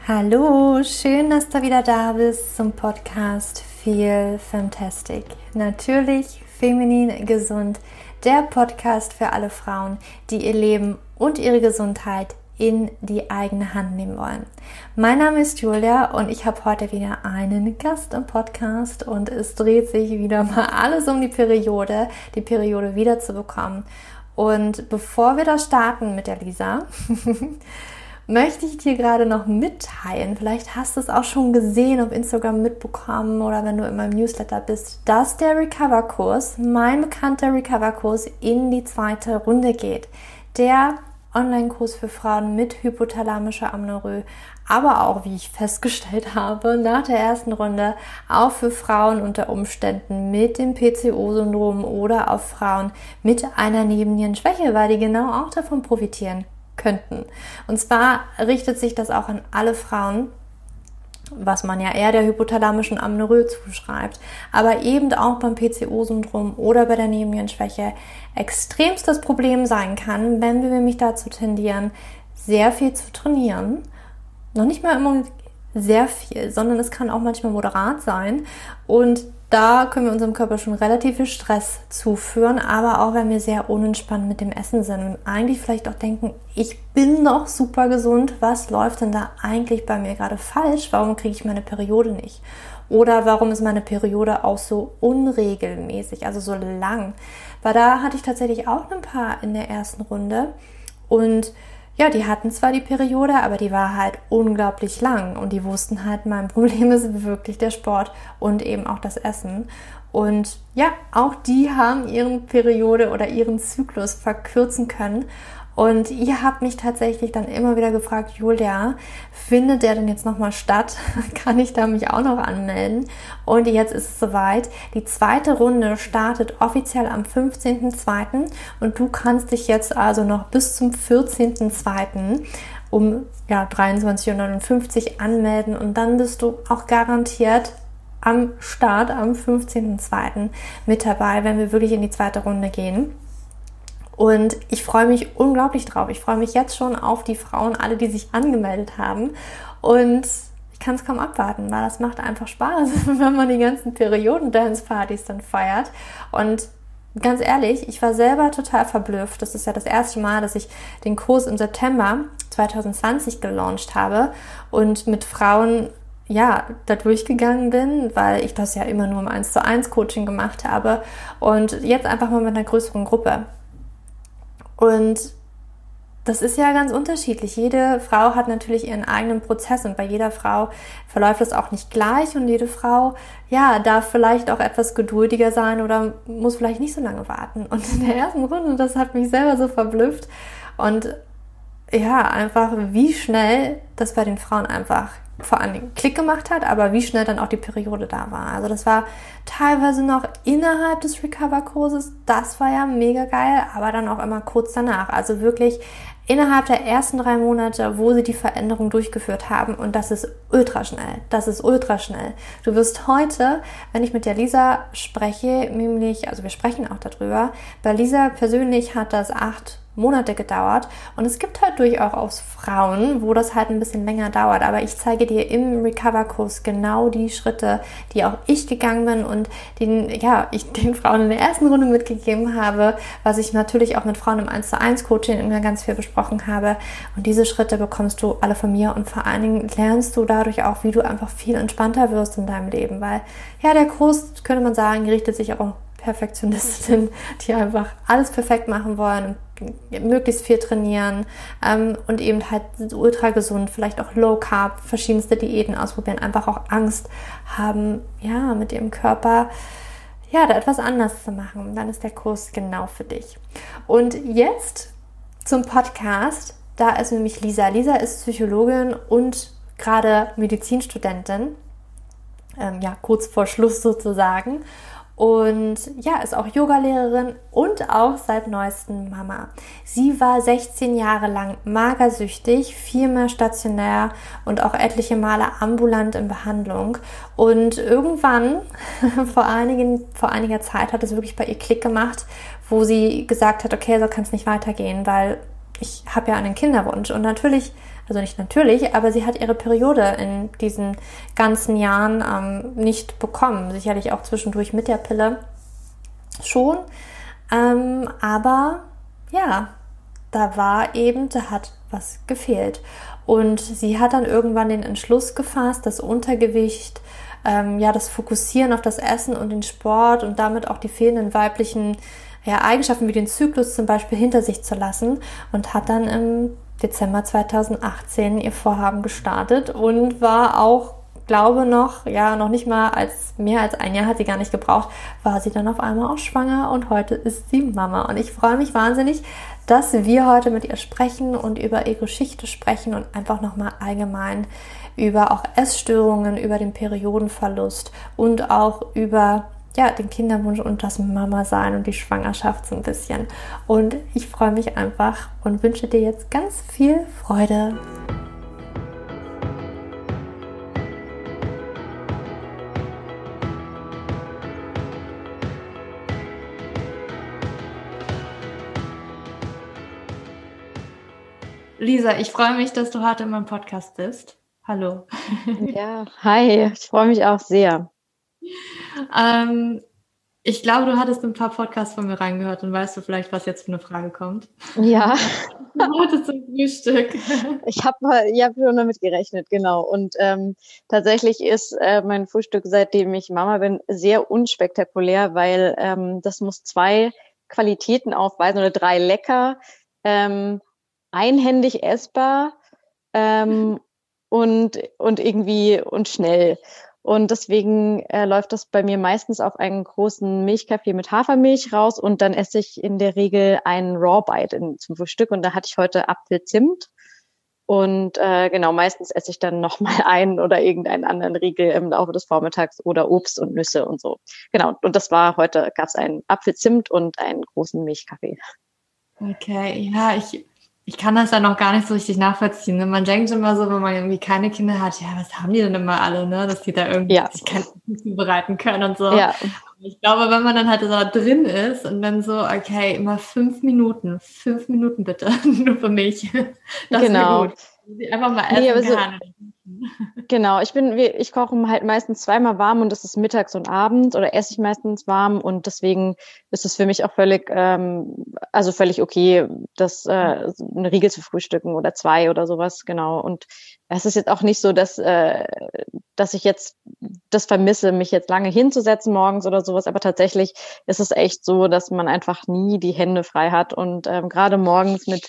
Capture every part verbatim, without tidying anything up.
Hallo, schön, dass du wieder da bist zum Podcast Feel Fantastic. Natürlich feminin gesund, der Podcast für alle Frauen, die ihr Leben und ihre Gesundheit in die eigene Hand nehmen wollen. Mein Name ist Julia und ich habe heute wieder einen Gast im Podcast und es dreht sich wieder mal alles um die Periode, die Periode wiederzubekommen. Und bevor wir da starten mit der Lisa, möchte ich dir gerade noch mitteilen, vielleicht hast du es auch schon gesehen, auf Instagram mitbekommen oder wenn du in meinem Newsletter bist, dass der Recover-Kurs, mein bekannter Recover-Kurs, in die zweite Runde geht. Der Online-Kurs für Frauen mit hypothalamischer Amenorrhoe, aber auch, wie ich festgestellt habe, nach der ersten Runde auch für Frauen unter Umständen mit dem P C O-Syndrom oder auch Frauen mit einer Nebennierenschwäche, weil die genau auch davon profitieren könnten. Und zwar richtet sich das auch an alle Frauen, was man ja eher der hypothalamischen Amenorrhoe zuschreibt, aber eben auch beim P C O-Syndrom oder bei der Nebennierenschwäche extremst das Problem sein kann, wenn wir nämlich dazu tendieren, sehr viel zu trainieren. Noch nicht mal immer sehr viel, sondern es kann auch manchmal moderat sein und da können wir unserem Körper schon relativ viel Stress zuführen, aber auch wenn wir sehr unentspannt mit dem Essen sind und eigentlich vielleicht auch denken, ich bin doch super gesund, was läuft denn da eigentlich bei mir gerade falsch? Warum kriege ich meine Periode nicht? Oder warum ist meine Periode auch so unregelmäßig, also so lang? Weil da hatte ich tatsächlich auch ein paar in der ersten Runde und ja, die hatten zwar die Periode, aber die war halt unglaublich lang und die wussten halt, mein Problem ist wirklich der Sport und eben auch das Essen. Und ja, auch die haben ihren Periode oder ihren Zyklus verkürzen können. Und ihr habt mich tatsächlich dann immer wieder gefragt, Julia, findet der denn jetzt nochmal statt? Kann ich da mich auch noch anmelden? Und jetzt ist es soweit. Die zweite Runde startet offiziell am fünfzehnten zweiten und du kannst dich jetzt also noch bis zum vierzehnten zweiten um ja, dreiundzwanzig Uhr neunundfünfzig anmelden und dann bist du auch garantiert am Start am fünfzehnten zweiten mit dabei, wenn wir wirklich in die zweite Runde gehen. Und ich freue mich unglaublich drauf. Ich freue mich jetzt schon auf die Frauen, alle, die sich angemeldet haben. Und ich kann es kaum abwarten, weil das macht einfach Spaß, wenn man die ganzen Perioden-Dance-Partys dann feiert. Und ganz ehrlich, ich war selber total verblüfft. Das ist ja das erste Mal, dass ich den Kurs im September zwanzig zwanzig gelauncht habe und mit Frauen ja, da durchgegangen bin, weil ich das ja immer nur im eins zu eins Coaching gemacht habe. Und jetzt einfach mal mit einer größeren Gruppe. Und das ist ja ganz unterschiedlich. Jede Frau hat natürlich ihren eigenen Prozess und bei jeder Frau verläuft das auch nicht gleich und jede Frau, ja, darf vielleicht auch etwas geduldiger sein oder muss vielleicht nicht so lange warten. Und in der ersten Runde, das hat mich selber so verblüfft und ja, einfach wie schnell das bei den Frauen einfach vor allen Dingen Klick gemacht hat, aber wie schnell dann auch die Periode da war. Also das war teilweise noch innerhalb des Recover-Kurses, das war ja mega geil, aber dann auch immer kurz danach. Also wirklich innerhalb der ersten drei Monate, wo sie die Veränderung durchgeführt haben und das ist ultra schnell. Das ist ultra schnell. Du wirst heute, wenn ich mit der Lisa spreche, nämlich, also wir sprechen auch darüber, bei Lisa persönlich hat das acht Monate gedauert und es gibt halt durchaus Frauen, wo das halt ein bisschen länger dauert, aber ich zeige dir im Recover-Kurs genau die Schritte, die auch ich gegangen bin und den, ja, ich den Frauen in der ersten Runde mitgegeben habe, was ich natürlich auch mit Frauen im eins zu eins Coaching immer ganz viel besprochen habe und diese Schritte bekommst du alle von mir und vor allen Dingen lernst du dadurch auch, wie du einfach viel entspannter wirst in deinem Leben, weil ja, der Kurs, könnte man sagen, richtet sich auch um Perfektionistinnen, die einfach alles perfekt machen wollen und möglichst viel trainieren ähm, und eben halt ultra gesund, vielleicht auch Low Carb, verschiedenste Diäten ausprobieren, einfach auch Angst haben, ja, mit ihrem Körper, ja, da etwas anders zu machen. Und dann ist der Kurs genau für dich. Und jetzt zum Podcast, da ist nämlich Lisa. Lisa ist Psychologin und gerade Medizinstudentin, ähm, ja, kurz vor Schluss sozusagen. Und ja, ist auch Yogalehrerin und auch seit neuestem Mama. Sie war sechzehn Jahre lang magersüchtig, viermal stationär und auch etliche Male ambulant in Behandlung. Und irgendwann, vor, einigen, vor einiger Zeit, hat es wirklich bei ihr Klick gemacht, wo sie gesagt hat, okay, so kann es nicht weitergehen, weil ich habe ja einen Kinderwunsch und natürlich, also nicht natürlich, aber sie hat ihre Periode in diesen ganzen Jahren ähm, nicht bekommen. Sicherlich auch zwischendurch mit der Pille schon. Ähm, aber ja, da war eben, da hat was gefehlt. Und sie hat dann irgendwann den Entschluss gefasst, das Untergewicht, ähm, ja, das Fokussieren auf das Essen und den Sport und damit auch die fehlenden weiblichen ja, Eigenschaften wie den Zyklus zum Beispiel hinter sich zu lassen und hat dann im Dezember zweitausendachtzehn ihr Vorhaben gestartet und war auch, glaube noch, ja, noch nicht mal als mehr als ein Jahr hat sie gar nicht gebraucht, war sie dann auf einmal auch schwanger und heute ist sie Mama. Und ich freue mich wahnsinnig, dass wir heute mit ihr sprechen und über ihre Geschichte sprechen und einfach nochmal allgemein über auch Essstörungen, über den Periodenverlust und auch über ja, den Kinderwunsch und das Mama-Sein und die Schwangerschaft so ein bisschen. Und ich freue mich einfach und wünsche dir jetzt ganz viel Freude. Lisa, ich freue mich, dass du heute in meinem Podcast bist. Hallo. Ja, hi, ich freue mich auch sehr. Ähm, ich glaube, du hattest ein paar Podcasts von mir reingehört und weißt du vielleicht, was jetzt für eine Frage kommt? Ja. Heute zum Frühstück. Ich habe ich hab schon damit gerechnet, genau. Und ähm, tatsächlich ist äh, mein Frühstück, seitdem ich Mama bin, sehr unspektakulär, weil ähm, das muss zwei Qualitäten aufweisen oder drei: lecker, ähm, einhändig essbar ähm, und, und irgendwie und schnell. Und deswegen äh, läuft das bei mir meistens auf einen großen Milchkaffee mit Hafermilch raus und dann esse ich in der Regel einen Raw Bite in, zum Frühstück. Und da hatte ich heute Apfelzimt. Und äh, genau, meistens esse ich dann nochmal einen oder irgendeinen anderen Riegel im Laufe des Vormittags oder Obst und Nüsse und so. Genau, und das war heute, gab es einen Apfelzimt und einen großen Milchkaffee. Okay, ja, ich... Ich kann das ja noch gar nicht so richtig nachvollziehen. Ne? Man denkt immer so, wenn man irgendwie keine Kinder hat, ja, was haben die denn immer alle, ne? Dass die da irgendwie ja. sich kein Essen zubereiten können und so. Ja. Ich glaube, wenn man dann halt da drin ist und dann so, okay, immer fünf Minuten, fünf Minuten bitte, nur für mich. Das genau. Gut. Einfach mal essen nee, also, kann. Genau, ich bin, ich koche halt meistens zweimal warm und das ist mittags und abends oder esse ich meistens warm und deswegen ist es für mich auch völlig, ähm, also völlig okay, das äh, eine Riegel zu frühstücken oder zwei oder sowas, genau. Und es ist jetzt auch nicht so, dass äh, dass ich jetzt das vermisse, mich jetzt lange hinzusetzen morgens oder sowas, aber tatsächlich ist es echt so, dass man einfach nie die Hände frei hat und ähm, gerade morgens mit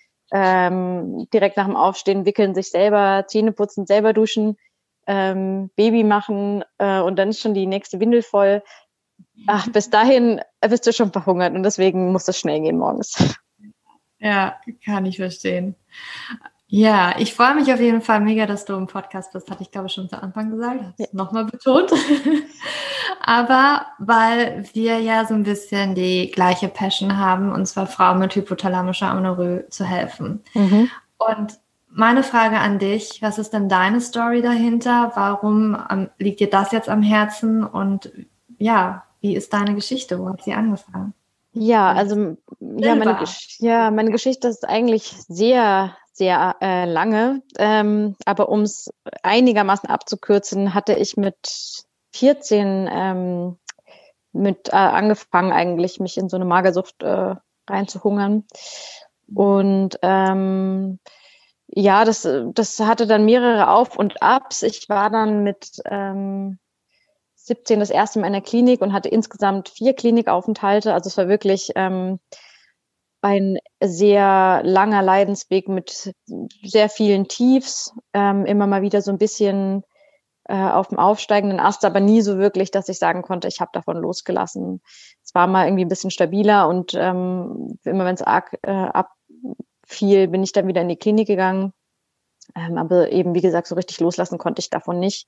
Ähm, direkt nach dem Aufstehen wickeln, sich selber Zähne putzen, selber duschen, ähm, Baby machen äh, und dann ist schon die nächste Windel voll. Ach, bis dahin bist du schon verhungert und deswegen muss das schnell gehen morgens. Ja, kann ich verstehen. Ja, ich freue mich auf jeden Fall mega, dass du im Podcast bist, hatte ich glaube ich schon zu Anfang gesagt, habe es ja. nochmal betont. Aber weil wir ja so ein bisschen die gleiche Passion haben, und zwar Frauen mit hypothalamischer Amenorrhoe zu helfen. Mhm. Und meine Frage an dich, was ist denn deine Story dahinter? Warum ähm, liegt dir das jetzt am Herzen? Und ja, wie ist deine Geschichte? Wo hat sie angefangen? Ja, also ja meine, ja, meine Geschichte ist eigentlich sehr, sehr äh, lange. Ähm, aber um es einigermaßen abzukürzen, hatte ich mit vierzehn ähm, mit äh, angefangen eigentlich, mich in so eine Magersucht äh, reinzuhungern. Und ähm, ja, das, das hatte dann mehrere Auf- und Abs. Ich war dann mit ähm, siebzehn das erste Mal in der Klinik und hatte insgesamt vier Klinikaufenthalte. Also es war wirklich ähm, ein sehr langer Leidensweg mit sehr vielen Tiefs, ähm, immer mal wieder so ein bisschen äh, auf dem aufsteigenden Ast, aber nie so wirklich, dass ich sagen konnte, ich habe davon losgelassen. Es war mal irgendwie ein bisschen stabiler und ähm, immer wenn es arg äh, abfiel, bin ich dann wieder in die Klinik gegangen. Ähm, aber eben, wie gesagt, so richtig loslassen konnte ich davon nicht.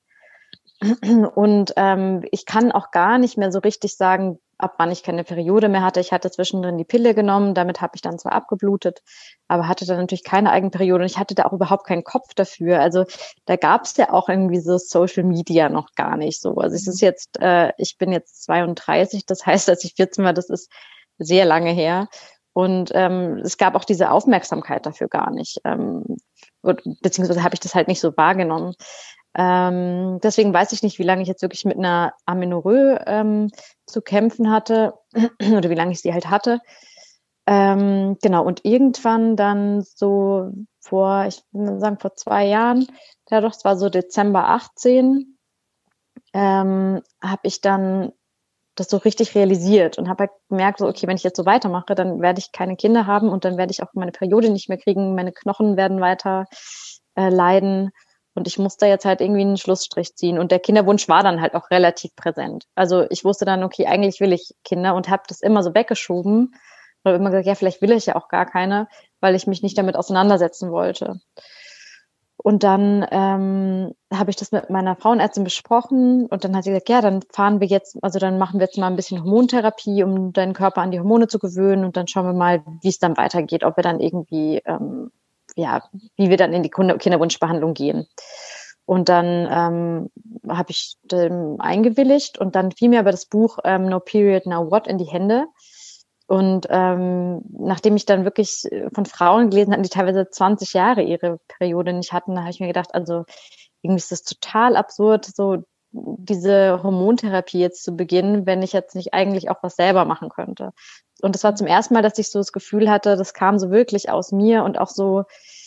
Und ähm, ich kann auch gar nicht mehr so richtig sagen, ab wann ich keine Periode mehr hatte. Ich hatte zwischendrin die Pille genommen, damit habe ich dann zwar abgeblutet, aber hatte dann natürlich keine Eigenperiode und ich hatte da auch überhaupt keinen Kopf dafür. Also da gab es ja auch irgendwie so Social Media noch gar nicht so. Also es ist jetzt, äh, ich bin jetzt zweiunddreißig, das heißt, als ich vierzehn war, das ist sehr lange her. Und ähm, es gab auch diese Aufmerksamkeit dafür gar nicht. Ähm, beziehungsweise habe ich das halt nicht so wahrgenommen. Ähm, deswegen weiß ich nicht, wie lange ich jetzt wirklich mit einer Amenorrhoe ähm, zu kämpfen hatte oder wie lange ich sie halt hatte. Ähm, genau, und irgendwann dann so vor, ich würde sagen vor zwei Jahren, ja doch, es war so Dezember achtzehn, ähm, habe ich dann das so richtig realisiert und habe halt gemerkt, so, okay, wenn ich jetzt so weitermache, dann werde ich keine Kinder haben und dann werde ich auch meine Periode nicht mehr kriegen, meine Knochen werden weiter äh, leiden und ich muss da jetzt halt irgendwie einen Schlussstrich ziehen und der Kinderwunsch war dann halt auch relativ präsent. Also ich wusste dann, okay, eigentlich will ich Kinder und habe das immer so weggeschoben und habe immer gesagt, ja, vielleicht will ich ja auch gar keine, weil ich mich nicht damit auseinandersetzen wollte. Und dann ähm, habe ich das mit meiner Frauenärztin besprochen und dann hat sie gesagt, ja, dann fahren wir jetzt, also dann machen wir jetzt mal ein bisschen Hormontherapie, um deinen Körper an die Hormone zu gewöhnen und dann schauen wir mal, wie es dann weitergeht, ob wir dann irgendwie, ähm, ja, wie wir dann in die Kinderwunschbehandlung gehen. Und dann ähm, habe ich ähm, eingewilligt und dann fiel mir aber das Buch ähm, No Period, Now What in die Hände. Und ähm, nachdem ich dann wirklich von Frauen gelesen habe, die teilweise zwanzig Jahre ihre Periode nicht hatten, da habe ich mir gedacht, also irgendwie ist das total absurd, so diese Hormontherapie jetzt zu beginnen, wenn ich jetzt nicht eigentlich auch was selber machen könnte. Und das war zum ersten Mal, dass ich so das Gefühl hatte, das kam so wirklich aus mir und auch so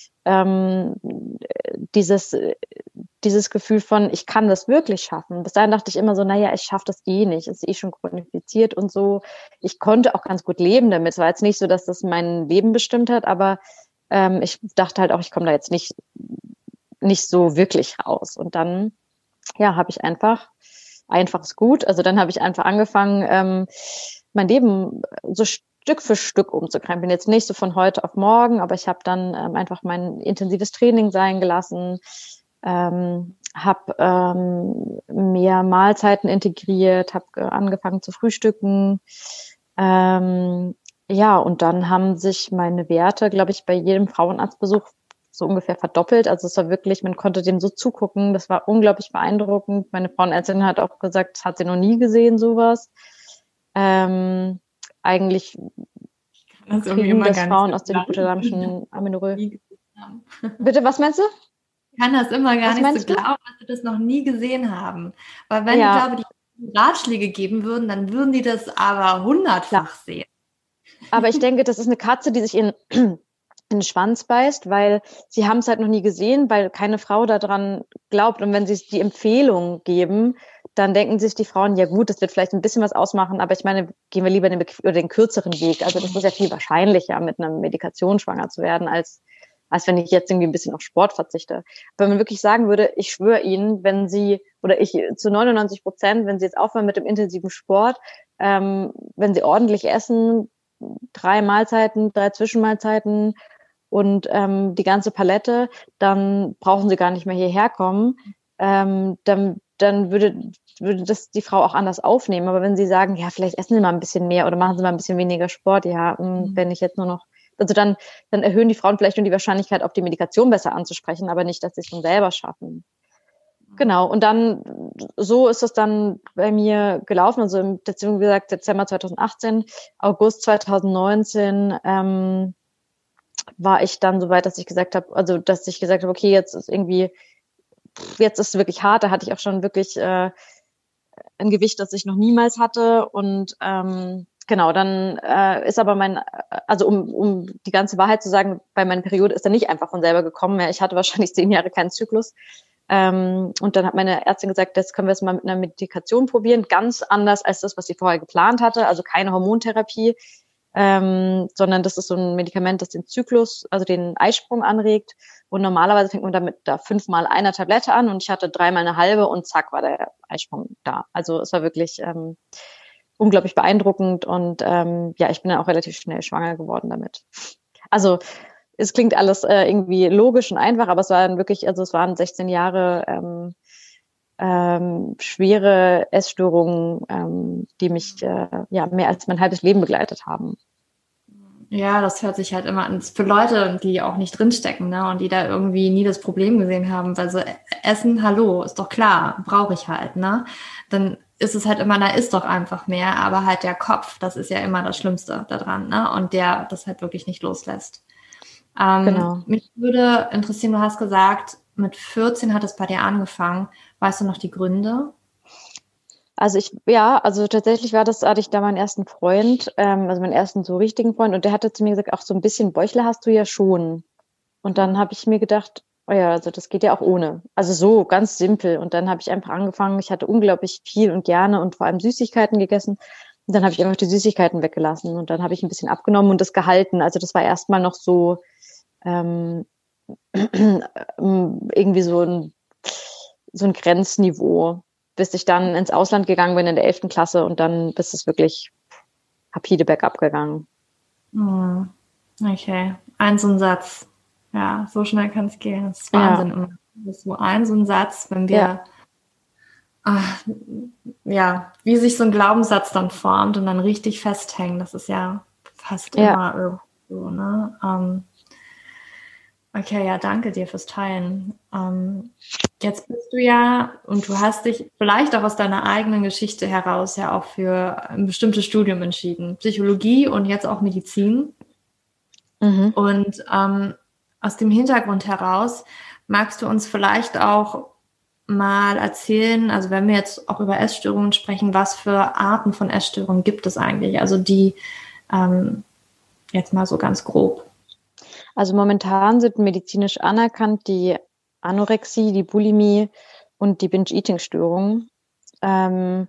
ähm, dieses dieses Gefühl von, ich kann das wirklich schaffen. Bis dahin dachte ich immer so, naja, ich schaffe das eh nicht, ist eh schon chronifiziert und so. Ich konnte auch ganz gut leben damit. Es war jetzt nicht so, dass das mein Leben bestimmt hat, aber ähm, ich dachte halt auch, ich komme da jetzt nicht, nicht so wirklich raus. Und dann, ja, habe ich einfach, einfach ist gut. Also dann habe ich einfach angefangen, ähm, mein Leben so Stück für Stück umzukrempeln. Jetzt nicht so von heute auf morgen, aber ich habe dann ähm, einfach mein intensives Training sein gelassen, Ähm, habe ähm, mehr Mahlzeiten integriert, habe angefangen zu frühstücken. Ähm, ja, und dann haben sich meine Werte, glaube ich, bei jedem Frauenarztbesuch so ungefähr verdoppelt. Also es war wirklich, man konnte dem so zugucken. Das war unglaublich beeindruckend. Meine Frauenärztin hat auch gesagt, das hat sie noch nie gesehen, sowas. Ähm, eigentlich das kriegen das Frauen aus den hypothalamischen Amenorrhoe. Bitte, was meinst du? Ich kann das immer gar Was nicht so du? glauben, dass sie das noch nie gesehen haben. Weil wenn Ja. die, glaube ich, die Ratschläge geben würden, dann würden die das aber hundertfach Klar. sehen. Aber ich denke, das ist eine Katze, die sich in, in den Schwanz beißt, weil sie haben es halt noch nie gesehen, weil keine Frau daran glaubt. Und wenn sie die Empfehlung geben, dann denken sich die Frauen, ja gut, das wird vielleicht ein bisschen was ausmachen, aber ich meine, gehen wir lieber den, oder den kürzeren Weg. Also das ist ja viel wahrscheinlicher, mit einer Medikation schwanger zu werden, als als wenn ich jetzt irgendwie ein bisschen auf Sport verzichte. Wenn man wirklich sagen würde, ich schwöre Ihnen, wenn Sie, oder ich zu neunundneunzig Prozent, wenn Sie jetzt aufhören mit dem intensiven Sport, ähm, wenn Sie ordentlich essen, drei Mahlzeiten, drei Zwischenmahlzeiten und ähm, die ganze Palette, dann brauchen Sie gar nicht mehr hierher kommen. Ähm, dann, dann würde, würde das die Frau auch anders aufnehmen. Aber wenn Sie sagen, ja, vielleicht essen Sie mal ein bisschen mehr oder machen Sie mal ein bisschen weniger Sport, ja, mhm. wenn ich jetzt nur noch Also dann, dann erhöhen die Frauen vielleicht nur die Wahrscheinlichkeit, auf die Medikation besser anzusprechen, aber nicht, dass sie es schon selber schaffen. Genau, und dann, so ist es dann bei mir gelaufen. Also im Dezember, wie gesagt, Dezember zweitausendachtzehn, August zweitausendneunzehn ähm, war ich dann so weit, dass ich gesagt habe, also dass ich gesagt habe, okay, jetzt ist irgendwie, jetzt ist es wirklich hart. Da hatte ich auch schon wirklich äh, ein Gewicht, das ich noch niemals hatte und ähm, Genau, dann äh, ist aber mein, also um, um die ganze Wahrheit zu sagen, bei meiner Periode ist er nicht einfach von selber gekommen. Ich hatte wahrscheinlich zehn Jahre keinen Zyklus. Ähm, und dann hat meine Ärztin gesagt, das können wir jetzt mal mit einer Medikation probieren. Ganz anders als das, was sie vorher geplant hatte. Also keine Hormontherapie, ähm, sondern das ist so ein Medikament, das den Zyklus, also den Eisprung anregt. Und normalerweise fängt man damit da fünfmal einer Tablette an und ich hatte dreimal eine halbe und zack war der Eisprung da. Also es war wirklich ähm, unglaublich beeindruckend und ähm, ja, ich bin dann auch relativ schnell schwanger geworden damit. Also es klingt alles äh, irgendwie logisch und einfach, aber es waren wirklich, also es waren sechzehn Jahre ähm, ähm, schwere Essstörungen, ähm, die mich äh, ja mehr als mein halbes Leben begleitet haben. Ja, das hört sich halt immer an. Für Leute, die auch nicht drinstecken, ne, und die da irgendwie nie das Problem gesehen haben, weil so Essen, hallo, ist doch klar, brauche ich halt, ne? Dann ist es halt immer, da ist doch einfach mehr, aber halt der Kopf, das ist ja immer das Schlimmste daran, ne? Und der das halt wirklich nicht loslässt. Ähm, Genau. Mich würde interessieren, du hast gesagt, mit vierzehn hat es bei dir angefangen. Weißt du noch die Gründe? Also ich, ja, also tatsächlich war das, hatte ich da meinen ersten Freund, ähm, also meinen ersten so richtigen Freund, und der hatte zu mir gesagt, auch so ein bisschen Bäuchle hast du ja schon. Und dann habe ich mir gedacht, oh ja, also das geht ja auch ohne. Also so ganz simpel. Und dann habe ich einfach angefangen, ich hatte unglaublich viel und gerne und vor allem Süßigkeiten gegessen. Und dann habe ich einfach die Süßigkeiten weggelassen und dann habe ich ein bisschen abgenommen und das gehalten. Also das war erstmal noch so ähm, irgendwie so ein, so ein Grenzniveau, bis ich dann ins Ausland gegangen bin in der elften Klasse und dann bis es wirklich rapide bergab gegangen. Hm. Okay, ein so ein Satz. Ja, so schnell kann es gehen. Das ist Ja, Wahnsinn immer. Das ist so ein so ein Satz, wenn ja, wir, ach, ja, wie sich so ein Glaubenssatz dann formt und dann richtig festhängen. Das ist ja fast ja, immer irgendwo so, ne? Ähm, okay, ja, danke dir fürs Teilen. Ähm, jetzt bist du ja, und du hast dich vielleicht auch aus deiner eigenen Geschichte heraus ja auch für ein bestimmtes Studium entschieden. Psychologie und jetzt auch Medizin. mhm. Und ähm, aus dem Hintergrund heraus magst du uns vielleicht auch mal erzählen, also wenn wir jetzt auch über Essstörungen sprechen, was für Arten von Essstörungen gibt es eigentlich? Also die ähm, jetzt mal so ganz grob. Also momentan sind medizinisch anerkannt die Anorexie, die Bulimie und die Binge-Eating-Störung. Ähm,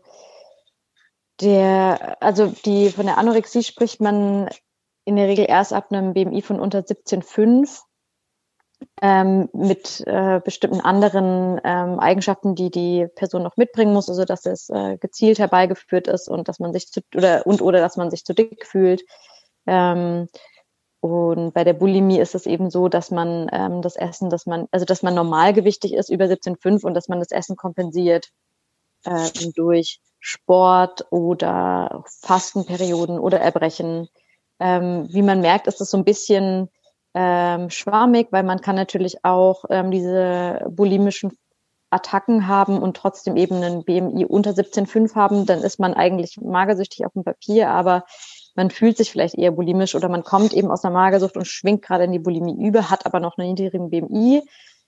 der, also die von der Anorexie spricht man in der Regel erst ab einem B M I von unter siebzehn Komma fünf ähm, mit äh, bestimmten anderen ähm, Eigenschaften, die die Person noch mitbringen muss, also dass es äh, gezielt herbeigeführt ist und dass man sich zu, oder und oder dass man sich zu dick fühlt. Ähm, Und bei der Bulimie ist es eben so, dass man ähm, das Essen, dass man, also dass man normalgewichtig ist über siebzehn Komma fünf und dass man das Essen kompensiert ähm, durch Sport oder Fastenperioden oder Erbrechen. Ähm, wie man merkt, ist es so ein bisschen ähm, schwammig, weil man kann natürlich auch ähm, diese bulimischen Attacken haben und trotzdem eben einen B M I unter siebzehn Komma fünf haben, dann ist man eigentlich magersüchtig auf dem Papier, aber man fühlt sich vielleicht eher bulimisch oder man kommt eben aus einer Magersucht und schwingt gerade in die Bulimie über, hat aber noch einen niedrigen B M I.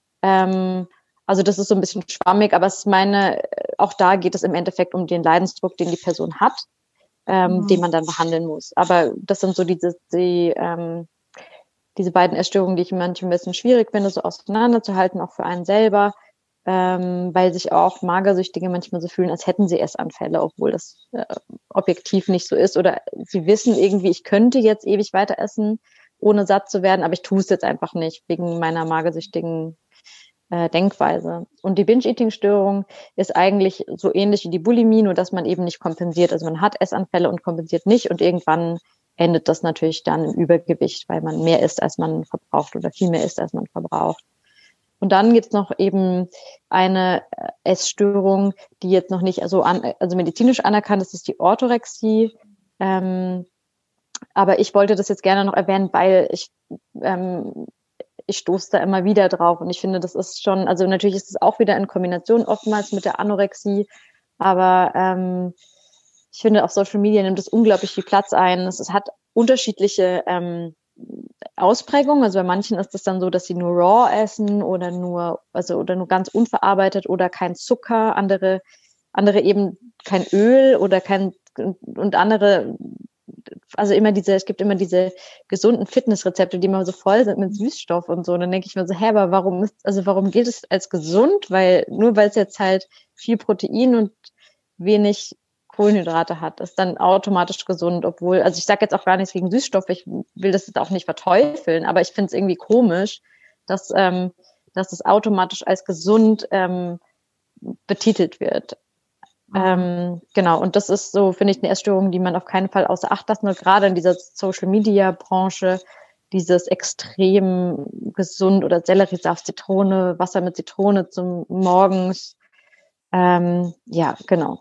Ähm, also das ist so ein bisschen schwammig, aber es ist meine, auch da geht es im Endeffekt um den Leidensdruck, den die Person hat, ähm, Mhm. den man dann behandeln muss. Aber das sind so diese, die, ähm, diese beiden Essstörungen, die ich manchmal ein bisschen schwierig finde, so auseinanderzuhalten, auch für einen selber, ähm, weil sich auch Magersüchtige manchmal so fühlen, als hätten sie Essanfälle, obwohl das äh, objektiv nicht so ist. Oder sie wissen irgendwie, ich könnte jetzt ewig weiter essen, ohne satt zu werden, aber ich tue es jetzt einfach nicht, wegen meiner magersüchtigen äh, Denkweise. Und die Binge-Eating-Störung ist eigentlich so ähnlich wie die Bulimie, nur dass man eben nicht kompensiert. Also man hat Essanfälle und kompensiert nicht und irgendwann endet das natürlich dann im Übergewicht, weil man mehr isst, als man verbraucht oder viel mehr isst, als man verbraucht. Und dann gibt's noch eben eine Essstörung, die jetzt noch nicht so an, also medizinisch anerkannt ist, ist die Orthorexie. Ähm, aber ich wollte das jetzt gerne noch erwähnen, weil ich ähm, ich stoße da immer wieder drauf und ich finde, das ist schon, also natürlich ist es auch wieder in Kombination oftmals mit der Anorexie, aber ähm, ich finde, auf Social Media nimmt es unglaublich viel Platz ein. Es, es hat unterschiedliche ähm, Ausprägungen. Also bei manchen ist es dann so, dass sie nur raw essen oder nur, also oder nur ganz unverarbeitet oder kein Zucker, andere, andere eben kein Öl oder kein und andere, also immer diese, es gibt immer diese gesunden Fitnessrezepte, die immer so voll sind mit Süßstoff und so. Und dann denke ich mir so, hä, aber warum ist, also warum gilt es als gesund? Weil, nur weil es jetzt halt viel Protein und wenig Kohlenhydrate hat, ist dann automatisch gesund, obwohl, also ich sage jetzt auch gar nichts gegen Süßstoffe, ich will das jetzt auch nicht verteufeln, aber ich finde es irgendwie komisch, dass, ähm, dass es automatisch als gesund ähm, betitelt wird. Ähm, genau, und das ist so, finde ich, eine Essstörung, die man auf keinen Fall außer Acht lassen soll, gerade in dieser Social-Media-Branche, dieses extrem gesund oder Selleriesaft, Zitrone, Wasser mit Zitrone zum Morgens. Ähm, ja, genau.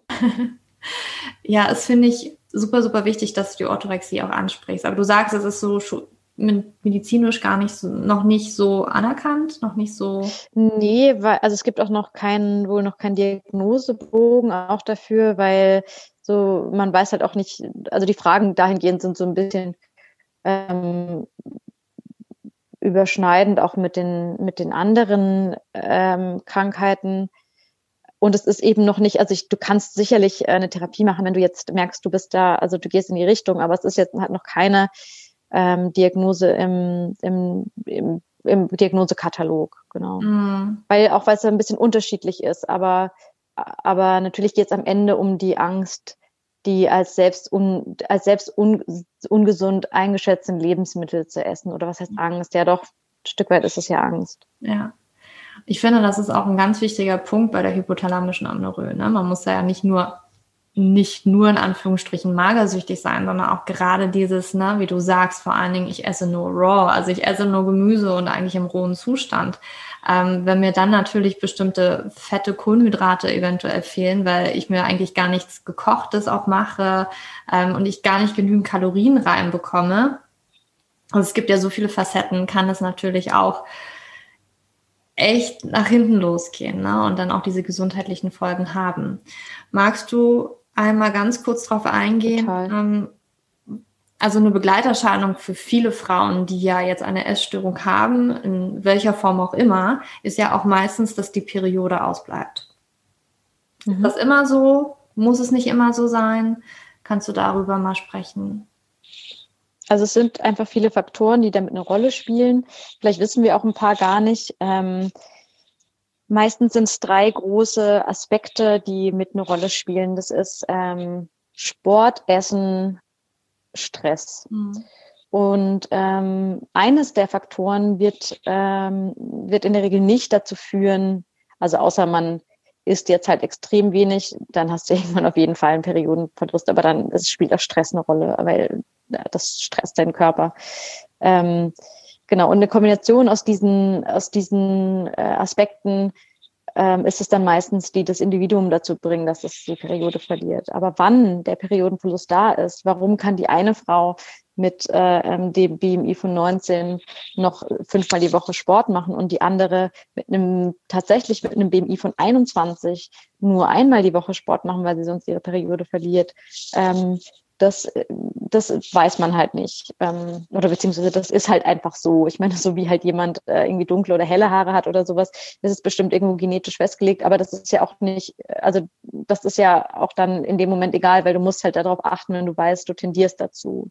Ja, es finde ich super, super wichtig, dass du die Orthorexie auch ansprichst. Aber du sagst, es ist so medizinisch gar nicht so, noch nicht so anerkannt, noch nicht so. Nee, weil, also es gibt auch noch keinen, wohl noch keinen Diagnosebogen auch dafür, weil so, man weiß halt auch nicht, also die Fragen dahingehend sind so ein bisschen ähm, überschneidend auch mit den, mit den anderen ähm, Krankheiten. Und es ist eben noch nicht, also ich, du kannst sicherlich eine Therapie machen, wenn du jetzt merkst, du bist da, also du gehst in die Richtung, aber es ist jetzt halt noch keine ähm, Diagnose im, im, im, im Diagnosekatalog, genau. Mm. Weil, auch weil es ein bisschen unterschiedlich ist, aber, aber natürlich geht es am Ende um die Angst, die als selbst, un, als selbst un, ungesund eingeschätzten Lebensmittel zu essen. Oder was heißt Angst? Ja doch, ein Stück weit ist es ja Angst. Ja. Ich finde, das ist auch ein ganz wichtiger Punkt bei der hypothalamischen Amenorrhoe. Ne? Man muss da ja nicht nur, nicht nur in Anführungsstrichen magersüchtig sein, sondern auch gerade dieses, ne, wie du sagst, vor allen Dingen, ich esse nur raw, also ich esse nur Gemüse und eigentlich im rohen Zustand. Ähm, wenn mir dann natürlich bestimmte fette Kohlenhydrate eventuell fehlen, weil ich mir eigentlich gar nichts Gekochtes auch mache ähm, und ich gar nicht genügend Kalorien reinbekomme. Also es gibt ja so viele Facetten, kann es natürlich auch echt nach hinten losgehen, ne? Und dann auch diese gesundheitlichen Folgen haben. Magst du einmal ganz kurz drauf eingehen? Ähm, also eine Begleiterscheinung für viele Frauen, die ja jetzt eine Essstörung haben, in welcher Form auch immer, ist ja auch meistens, dass die Periode ausbleibt. Mhm. Ist das immer so? Muss es nicht immer so sein? Kannst du darüber mal sprechen? Also es sind einfach viele Faktoren, die damit eine Rolle spielen. Vielleicht wissen wir auch ein paar gar nicht. Ähm, meistens sind es drei große Aspekte, die mit eine Rolle spielen. Das ist ähm, Sport, Essen, Stress. Mhm. Und ähm, eines der Faktoren wird, ähm, wird in der Regel nicht dazu führen, also außer man isst jetzt halt extrem wenig, dann hast du irgendwann auf jeden Fall einen Periodenverlust, aber dann es spielt auch Stress eine Rolle, weil das stresst deinen Körper. Ähm, genau, und eine Kombination aus diesen, aus diesen äh, Aspekten ähm, ist es dann meistens, die das Individuum dazu bringen, dass es die Periode verliert. Aber wann der Periodenverlust da ist, warum kann die eine Frau mit äh, dem B M I von neunzehn noch fünfmal die Woche Sport machen und die andere mit einem tatsächlich mit einem B M I von einundzwanzig nur einmal die Woche Sport machen, weil sie sonst ihre Periode verliert, ähm, das, das weiß man halt nicht. Ähm, oder beziehungsweise das ist halt einfach so. Ich meine, so wie halt jemand äh, irgendwie dunkle oder helle Haare hat oder sowas, das ist bestimmt irgendwo genetisch festgelegt, aber das ist ja auch nicht, also das ist ja auch dann in dem Moment egal, weil du musst halt darauf achten, wenn du weißt, du tendierst dazu.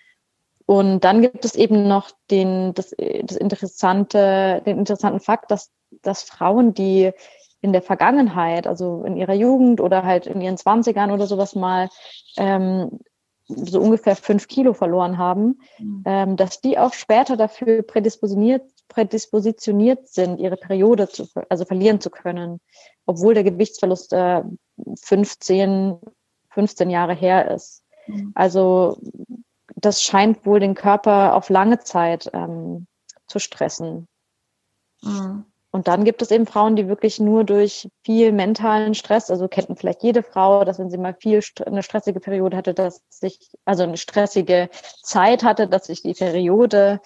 Und dann gibt es eben noch den, das, das interessante, den interessanten Fakt, dass, dass Frauen, die in der Vergangenheit, also in ihrer Jugend oder halt in ihren Zwanzigern oder sowas mal ähm, so ungefähr fünf Kilo verloren haben, mhm. ähm, dass die auch später dafür prädispositioniert, prädispositioniert sind, ihre Periode zu, also verlieren zu können, obwohl der Gewichtsverlust äh, fünfzehn, fünfzehn Jahre her ist. Mhm. Also das scheint wohl den Körper auf lange Zeit ähm, zu stressen. Mhm. Und dann gibt es eben Frauen, die wirklich nur durch viel mentalen Stress, also kennt vielleicht jede Frau, dass wenn sie mal viel eine stressige Periode hatte, dass sich, also eine stressige Zeit hatte, dass sich die Periode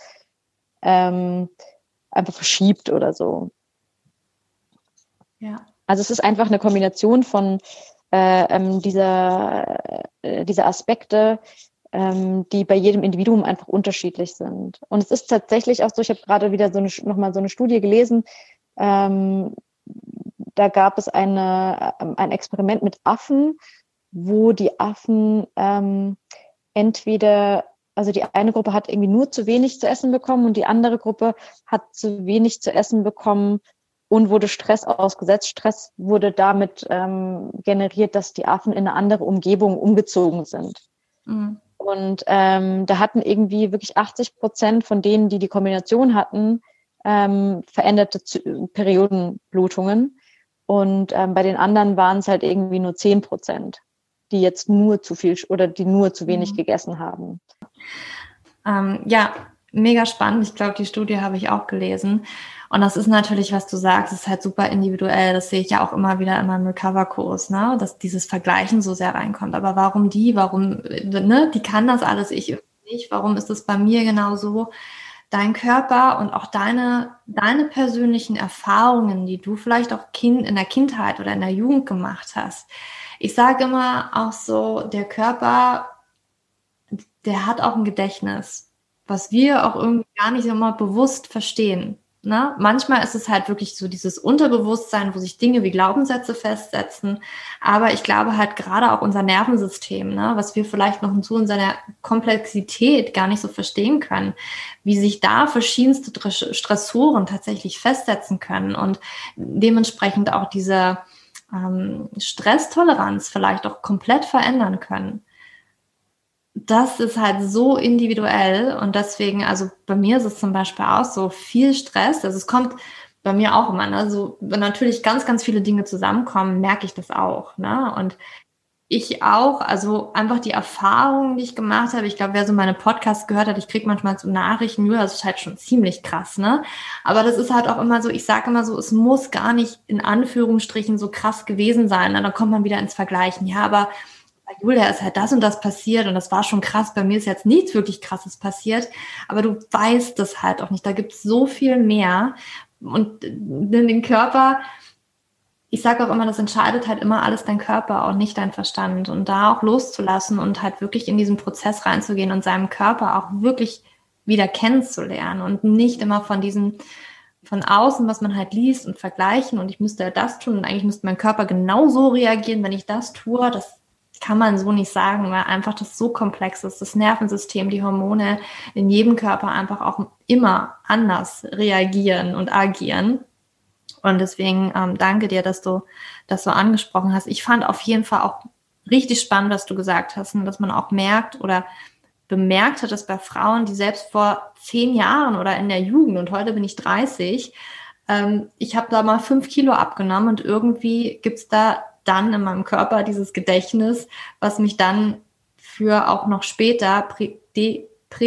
ähm, einfach verschiebt oder so. Ja. Also es ist einfach eine Kombination von äh, ähm, dieser, äh, dieser Aspekte, ähm, die bei jedem Individuum einfach unterschiedlich sind. Und es ist tatsächlich auch so, ich habe gerade wieder so eine, nochmal so eine Studie gelesen, ähm, da gab es eine, ähm, ein Experiment mit Affen, wo die Affen ähm, entweder, also die eine Gruppe hat irgendwie nur zu wenig zu essen bekommen und die andere Gruppe hat zu wenig zu essen bekommen und wurde Stress ausgesetzt. Stress wurde damit ähm, generiert, dass die Affen in eine andere Umgebung umgezogen sind. Mhm. Und ähm, da hatten irgendwie wirklich achtzig Prozent von denen, die die Kombination hatten, ähm, veränderte Z- Periodenblutungen. Und ähm, bei den anderen waren es halt irgendwie nur zehn Prozent, die jetzt nur zu viel oder die nur zu wenig mhm. gegessen haben. Ähm, ja, mega spannend. Ich glaube, die Studie habe ich auch gelesen. Und das ist natürlich, was du sagst, ist halt super individuell. Das sehe ich ja auch immer wieder in meinem Recover-Kurs, ne? Dass dieses Vergleichen so sehr reinkommt. Aber warum die? Warum, ne? Die kann das alles. Ich nicht? Warum ist es bei mir genau so? Dein Körper und auch deine, deine persönlichen Erfahrungen, die du vielleicht auch kind, in der Kindheit oder in der Jugend gemacht hast. Ich sage immer auch so, der Körper, der hat auch ein Gedächtnis, was wir auch irgendwie gar nicht immer bewusst verstehen. Ne? Manchmal ist es halt wirklich so dieses Unterbewusstsein, wo sich Dinge wie Glaubenssätze festsetzen. Aber ich glaube halt gerade auch unser Nervensystem, ne, was wir vielleicht noch zu unserer Komplexität gar nicht so verstehen können, wie sich da verschiedenste Stressoren tatsächlich festsetzen können und dementsprechend auch diese ähm, Stresstoleranz vielleicht auch komplett verändern können. Das ist halt so individuell und deswegen, also bei mir ist es zum Beispiel auch so viel Stress, also es kommt bei mir auch immer, ne, so, wenn natürlich ganz, ganz viele Dinge zusammenkommen, merke ich das auch, ne, und ich auch, also einfach die Erfahrungen, die ich gemacht habe, ich glaube, wer so meine Podcasts gehört hat, ich kriege manchmal so Nachrichten, ja, das ist halt schon ziemlich krass, ne, aber das ist halt auch immer so, ich sage immer so, es muss gar nicht in Anführungsstrichen so krass gewesen sein, ne? Dann kommt man wieder ins Vergleichen, ja, aber bei Julia ist halt das und das passiert und das war schon krass. Bei mir ist jetzt nichts wirklich Krasses passiert, aber du weißt das halt auch nicht. Da gibt es so viel mehr und in den Körper, ich sage auch immer, das entscheidet halt immer alles dein Körper, auch nicht dein Verstand und da auch loszulassen und halt wirklich in diesen Prozess reinzugehen und seinem Körper auch wirklich wieder kennenzulernen und nicht immer von diesen von außen, was man halt liest und vergleichen und ich müsste ja das tun und eigentlich müsste mein Körper genauso reagieren, wenn ich das tue. Das kann man so nicht sagen, weil einfach das so komplex ist. Das Nervensystem, die Hormone in jedem Körper einfach auch immer anders reagieren und agieren. Und deswegen ähm, danke dir, dass du das so angesprochen hast. Ich fand auf jeden Fall auch richtig spannend, was du gesagt hast, und dass man auch merkt oder bemerkt hat, dass bei Frauen, die selbst vor zehn Jahren oder in der Jugend, und heute bin ich dreißig, ähm, ich habe da mal fünf Kilo abgenommen und irgendwie gibt's da dann in meinem Körper dieses Gedächtnis, was mich dann für auch noch später prä, de,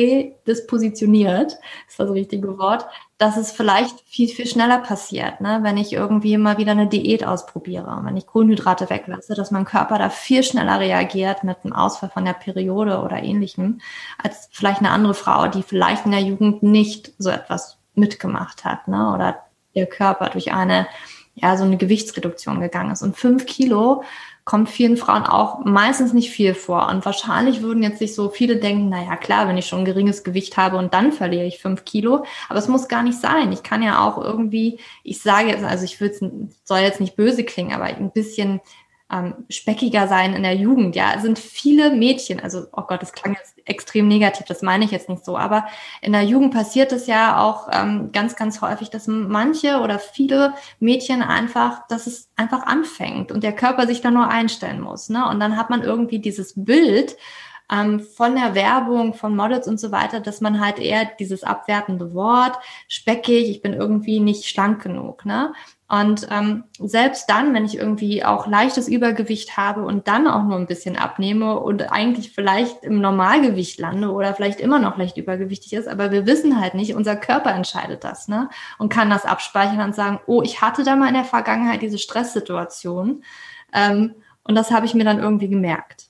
prädispositioniert, ist das richtige Wort, dass es vielleicht viel, viel schneller passiert, ne? Wenn ich irgendwie mal wieder eine Diät ausprobiere, wenn ich Kohlenhydrate weglasse, dass mein Körper da viel schneller reagiert mit einem Ausfall von der Periode oder ähnlichem, als vielleicht eine andere Frau, die vielleicht in der Jugend nicht so etwas mitgemacht hat, ne? Oder der Körper durch eine ja, so eine Gewichtsreduktion gegangen ist. Und fünf Kilo kommt vielen Frauen auch meistens nicht viel vor. Und wahrscheinlich würden jetzt sich so viele denken, naja, klar, wenn ich schon ein geringes Gewicht habe und dann verliere ich fünf Kilo. Aber es muss gar nicht sein. Ich kann ja auch irgendwie, ich sage jetzt, also ich will, soll jetzt nicht böse klingen, aber ein bisschen ähm, speckiger sein in der Jugend. Ja, es sind viele Mädchen, also, oh Gott, das klang jetzt extrem negativ, das meine ich jetzt nicht so, aber in der Jugend passiert es ja auch ähm, ganz, ganz häufig, dass manche oder viele Mädchen einfach, dass es einfach anfängt und der Körper sich da nur einstellen muss, ne? Und dann hat man irgendwie dieses Bild ähm, von der Werbung, von Models und so weiter, dass man halt eher dieses abwertende Wort, speckig, ich bin irgendwie nicht schlank genug, ne? Und ähm, selbst dann, wenn ich irgendwie auch leichtes Übergewicht habe und dann auch nur ein bisschen abnehme und eigentlich vielleicht im Normalgewicht lande oder vielleicht immer noch leicht übergewichtig ist, aber wir wissen halt nicht, unser Körper entscheidet das, ne? Und kann das abspeichern und sagen, oh, ich hatte da mal in der Vergangenheit diese Stresssituation ähm, und das habe ich mir dann irgendwie gemerkt.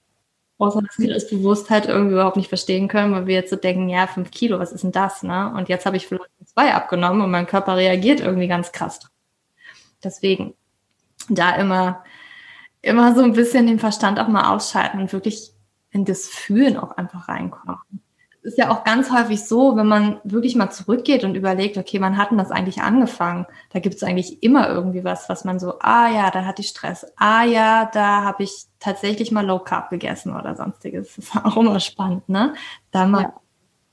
Außer dass wir das bewusst halt irgendwie überhaupt nicht verstehen können, weil wir jetzt so denken, ja, fünf Kilo, was ist denn das, ne? Und jetzt habe ich vielleicht zwei abgenommen und mein Körper reagiert irgendwie ganz krass drauf. Deswegen da immer, immer so ein bisschen den Verstand auch mal ausschalten und wirklich in das Fühlen auch einfach reinkommen. Es ist ja auch ganz häufig so, wenn man wirklich mal zurückgeht und überlegt, okay, wann hat denn das eigentlich angefangen? Da gibt es eigentlich immer irgendwie was, was man so, ah ja, da hatte ich Stress. Ah ja, da habe ich tatsächlich mal Low Carb gegessen oder sonstiges. Das ist auch immer spannend, ne? Da mal ja.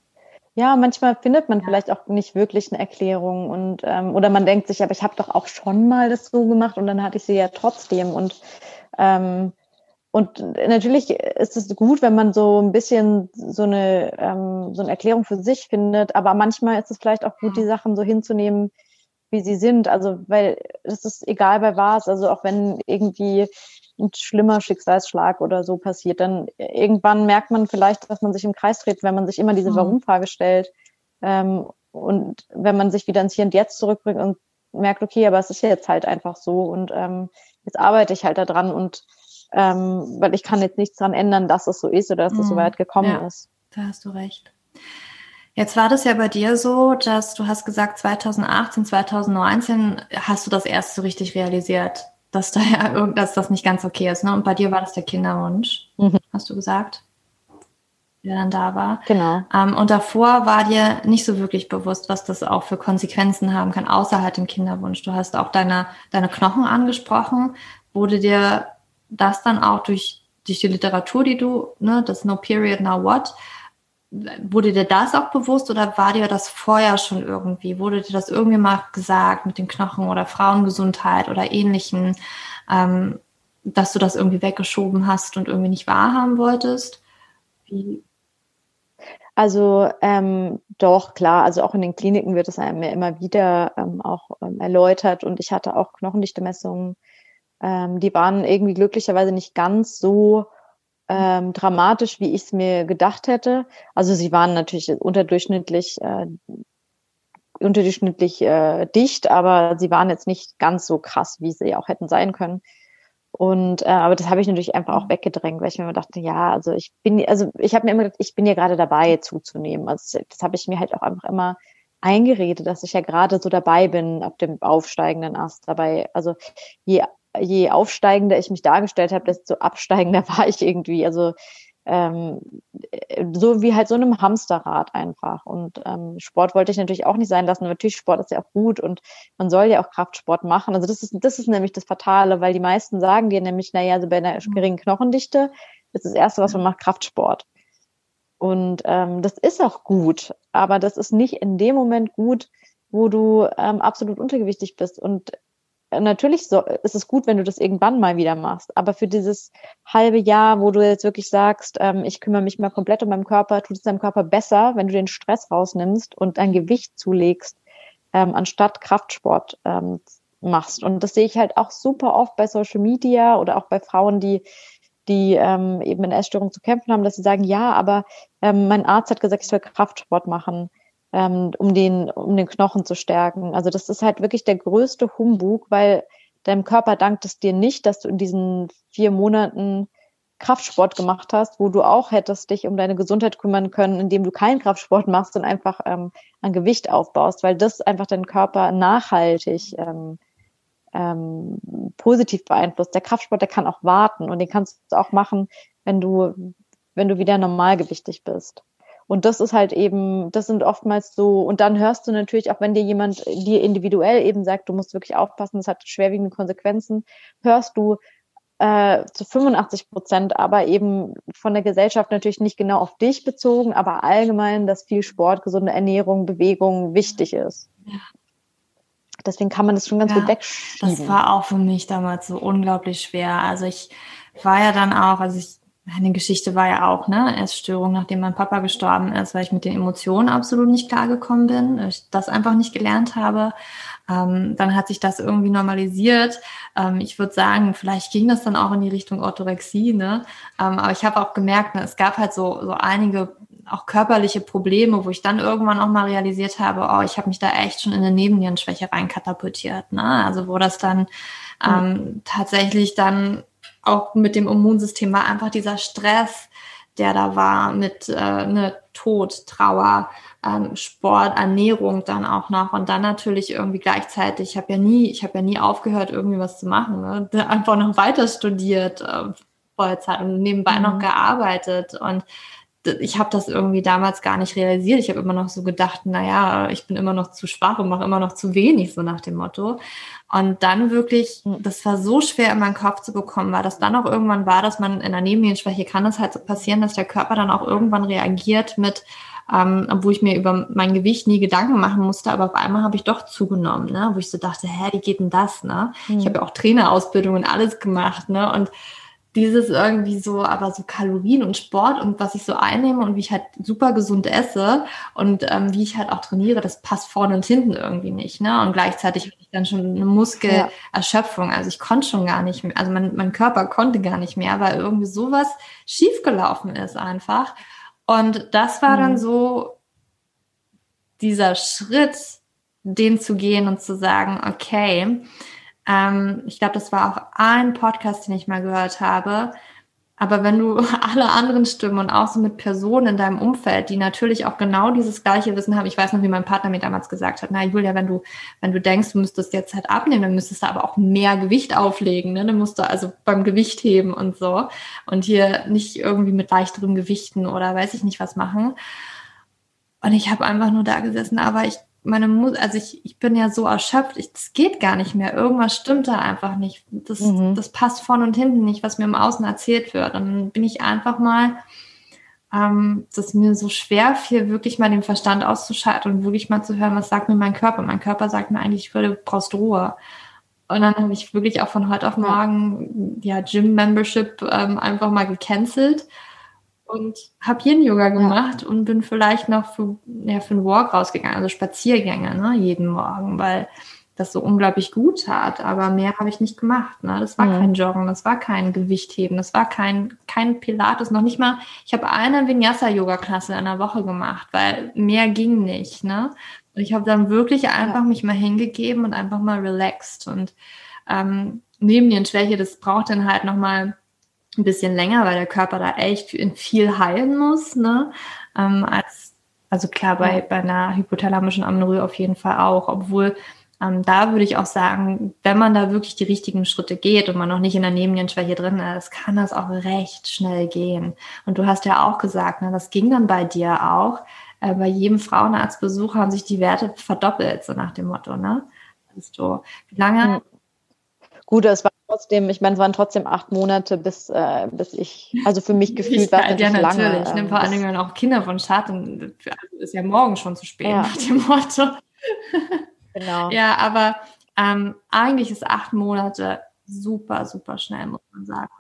Ja, manchmal findet man ja. vielleicht auch nicht wirklich eine Erklärung und ähm, oder man denkt sich, aber ich habe doch auch schon mal das so gemacht und dann hatte ich sie ja trotzdem und ähm, und natürlich ist es gut, wenn man so ein bisschen so eine ähm, so eine Erklärung für sich findet, aber manchmal ist es vielleicht auch gut, die Sachen so hinzunehmen, wie sie sind. Also weil es ist egal bei was, also auch wenn irgendwie ein schlimmer Schicksalsschlag oder so passiert, dann irgendwann merkt man vielleicht, dass man sich im Kreis dreht, wenn man sich immer diese Warum-Frage stellt. Ähm, und wenn man sich wieder ins Hier und Jetzt zurückbringt und merkt, okay, aber es ist ja jetzt halt einfach so und ähm, jetzt arbeite ich halt da dran und ähm, weil ich kann jetzt nichts dran ändern, dass es so ist oder dass es so weit gekommen ja. ist. Da hast du recht. Jetzt war das ja bei dir so, dass du hast gesagt, zwanzig achtzehn, zwanzig neunzehn hast du das erst so richtig realisiert, dass da ja irgend, dass das nicht ganz okay ist, ne? Und bei dir war das der Kinderwunsch, Mhm. hast du gesagt, der dann da war. Genau. Ähm, und davor war dir nicht so wirklich bewusst, was das auch für Konsequenzen haben kann, außer halt dem Kinderwunsch. Du hast auch deine, deine Knochen angesprochen. Wurde dir das dann auch durch, durch die Literatur, die du, ne, das No Period, Now What, wurde dir das auch bewusst oder war dir das vorher schon irgendwie? Wurde dir das irgendwie mal gesagt mit den Knochen oder Frauengesundheit oder Ähnlichen, ähm, dass du das irgendwie weggeschoben hast und irgendwie nicht wahrhaben wolltest? Wie? Also ähm, doch, klar, also auch in den Kliniken wird es einem ja immer wieder ähm, auch ähm, erläutert und ich hatte auch Knochendichte-Messungen, ähm, die waren irgendwie glücklicherweise nicht ganz so ähm, dramatisch, wie ich es mir gedacht hätte. Also sie waren natürlich unterdurchschnittlich, äh, unterdurchschnittlich äh, dicht, aber sie waren jetzt nicht ganz so krass, wie sie auch hätten sein können. Und äh, aber das habe ich natürlich einfach auch weggedrängt, weil ich mir immer dachte, ja, also ich bin, also ich habe mir immer gedacht, ich bin ja gerade dabei zuzunehmen. Also das habe ich mir halt auch einfach immer eingeredet, dass ich ja gerade so dabei bin auf dem aufsteigenden Ast dabei. Also je je aufsteigender ich mich dargestellt habe, desto absteigender war ich irgendwie. Also ähm, so wie halt so einem Hamsterrad einfach. Und ähm, Sport wollte ich natürlich auch nicht sein lassen. Und natürlich, Sport ist ja auch gut und man soll ja auch Kraftsport machen. Also das ist, das ist nämlich das Fatale, weil die meisten sagen dir nämlich, naja, also bei einer geringen Knochendichte ist das Erste, was man macht, Kraftsport. Und ähm, das ist auch gut, aber das ist nicht in dem Moment gut, wo du ähm, absolut untergewichtig bist. Und natürlich so, ist es gut, wenn du das irgendwann mal wieder machst, aber für dieses halbe Jahr, wo du jetzt wirklich sagst, ähm, ich kümmere mich mal komplett um meinen Körper, tut es deinem Körper besser, wenn du den Stress rausnimmst und ein Gewicht zulegst, ähm, anstatt Kraftsport ähm, machst. Und das sehe ich halt auch super oft bei Social Media oder auch bei Frauen, die die ähm, eben in Essstörungen zu kämpfen haben, dass sie sagen, ja, aber ähm, mein Arzt hat gesagt, ich soll Kraftsport machen, ähm, um den, um den Knochen zu stärken. Also das ist halt wirklich der größte Humbug, weil deinem Körper dankt es dir nicht, dass du in diesen vier Monaten Kraftsport gemacht hast, wo du auch hättest dich um deine Gesundheit kümmern können, indem du keinen Kraftsport machst und einfach ähm, an Gewicht aufbaust, weil das einfach deinen Körper nachhaltig ähm, ähm, positiv beeinflusst. Der Kraftsport, der kann auch warten und den kannst du auch machen, wenn du, wenn du wieder normalgewichtig bist. Und das ist halt eben, das sind oftmals so, und dann hörst du natürlich auch, wenn dir jemand dir individuell eben sagt, du musst wirklich aufpassen, das hat schwerwiegende Konsequenzen, hörst du äh, zu fünfundachtzig Prozent, aber eben von der Gesellschaft natürlich nicht genau auf dich bezogen, aber allgemein, dass viel Sport, gesunde Ernährung, Bewegung wichtig ist. Ja. Deswegen kann man das schon ganz Ja, gut wegschieben. das war auch für mich damals so unglaublich schwer. Also ich war ja dann auch, also ich, meine Geschichte war ja auch, ne, Essstörung, nachdem mein Papa gestorben ist, weil ich mit den Emotionen absolut nicht klargekommen bin, ich das einfach nicht gelernt habe. Ähm, dann hat sich das irgendwie normalisiert. Ähm, ich würde sagen, vielleicht ging das dann auch in die Richtung Orthorexie, ne? Ähm, aber ich habe auch gemerkt, ne, es gab halt so, so einige auch körperliche Probleme, wo ich dann irgendwann auch mal realisiert habe, oh, ich habe mich da echt schon in eine Nebennierenschwäche reinkatapultiert, ne? Also wo das dann ähm, mhm. tatsächlich dann auch mit dem Immunsystem war einfach dieser Stress, der da war mit äh, ne, Tod, Trauer, ähm, Sport, Ernährung dann auch noch und dann natürlich irgendwie gleichzeitig, ich habe ja nie, ich habe ja nie aufgehört, irgendwie was zu machen, ne? Einfach noch weiter studiert, äh, Vollzeit und nebenbei mhm. noch gearbeitet und ich habe das irgendwie damals gar nicht realisiert. Ich habe immer noch so gedacht, naja, ich bin immer noch zu schwach und mache immer noch zu wenig, so nach dem Motto. Und dann wirklich, das war so schwer in meinen Kopf zu bekommen, weil das dann auch irgendwann war, dass man in der Nebennierenschwäche kann es halt so passieren, dass der Körper dann auch irgendwann reagiert mit, ähm, obwohl ich mir über mein Gewicht nie Gedanken machen musste, aber auf einmal habe ich doch zugenommen, ne? Wo ich so dachte, hä, wie geht denn das, ne? Mhm. Ich habe ja auch Trainerausbildung und alles gemacht, ne? Und dieses irgendwie so, aber so Kalorien und Sport und was ich so einnehme und wie ich halt super gesund esse und ähm, wie ich halt auch trainiere, das passt vorne und hinten irgendwie nicht, ne? Und gleichzeitig hatte ich dann schon eine Muskelerschöpfung, also ich konnte schon gar nicht mehr, also mein, mein Körper konnte gar nicht mehr, weil irgendwie sowas schiefgelaufen ist einfach. Und das war mhm. dann so dieser Schritt, den zu gehen und zu sagen, okay, ich glaube, das war auch ein Podcast, den ich mal gehört habe. Aber wenn du alle anderen Stimmen und auch so mit Personen in deinem Umfeld, die natürlich auch genau dieses gleiche Wissen haben, ich weiß noch, wie mein Partner mir damals gesagt hat, na Julia, wenn du, wenn du denkst, du müsstest jetzt halt abnehmen, dann müsstest du aber auch mehr Gewicht auflegen, ne? Dann musst du also beim Gewicht heben und so und hier nicht irgendwie mit leichterem Gewichten oder weiß ich nicht was machen. Und ich habe einfach nur da gesessen, aber ich meine Mus also ich, ich bin ja so erschöpft, ich, das geht gar nicht mehr. Irgendwas stimmt da einfach nicht. Das, mhm. das passt vorne und hinten nicht, was mir im Außen erzählt wird. Und dann bin ich einfach mal, ähm, dass mir so schwer fiel, wirklich mal den Verstand auszuschalten und wirklich mal zu hören, was sagt mir mein Körper. Mein Körper sagt mir eigentlich, du brauchst Ruhe. Und dann habe ich wirklich auch von heute auf morgen ja, Gym-Membership ähm, einfach mal gecancelt. Und habe Yin-Yoga gemacht ja. und bin vielleicht noch für, ja, für einen Walk rausgegangen, also Spaziergänge, ne, jeden Morgen, weil das so unglaublich gut tat. Aber mehr habe ich nicht gemacht. Ne? Das war mhm. kein Joggen, das war kein Gewichtheben, das war kein, kein Pilates, noch nicht mal. Ich habe eine Vinyasa-Yoga-Klasse in der Woche gemacht, weil mehr ging nicht. Ne? Und ich habe dann wirklich einfach ja. mich mal hingegeben und einfach mal relaxed. Und ähm, Nebennierenschwäche, das braucht dann halt nochmal ein bisschen länger, weil der Körper da echt in viel heilen muss, ne? Ähm, als, also klar, bei, bei einer hypothalamischen Amenorrhoe auf jeden Fall auch, obwohl ähm, da würde ich auch sagen, wenn man da wirklich die richtigen Schritte geht und man noch nicht in der Nebennierenschwäche drin ist, kann das auch recht schnell gehen. Und du hast ja auch gesagt, ne, das ging dann bei dir auch. Äh, bei jedem Frauenarztbesuch haben sich die Werte verdoppelt, so nach dem Motto, ne? Also, wie lange... Hm. Gut, es war trotzdem, ich meine, es waren trotzdem acht Monate, bis, äh, bis ich, also für mich gefühlt war es natürlich ja, lange. Natürlich, ähm, vor allen Dingen auch Kinder von Schatten, ist ja morgen schon zu spät, ja. nach dem Motto. Genau. Ja, aber ähm, eigentlich ist acht Monate super, super schnell, muss man sagen.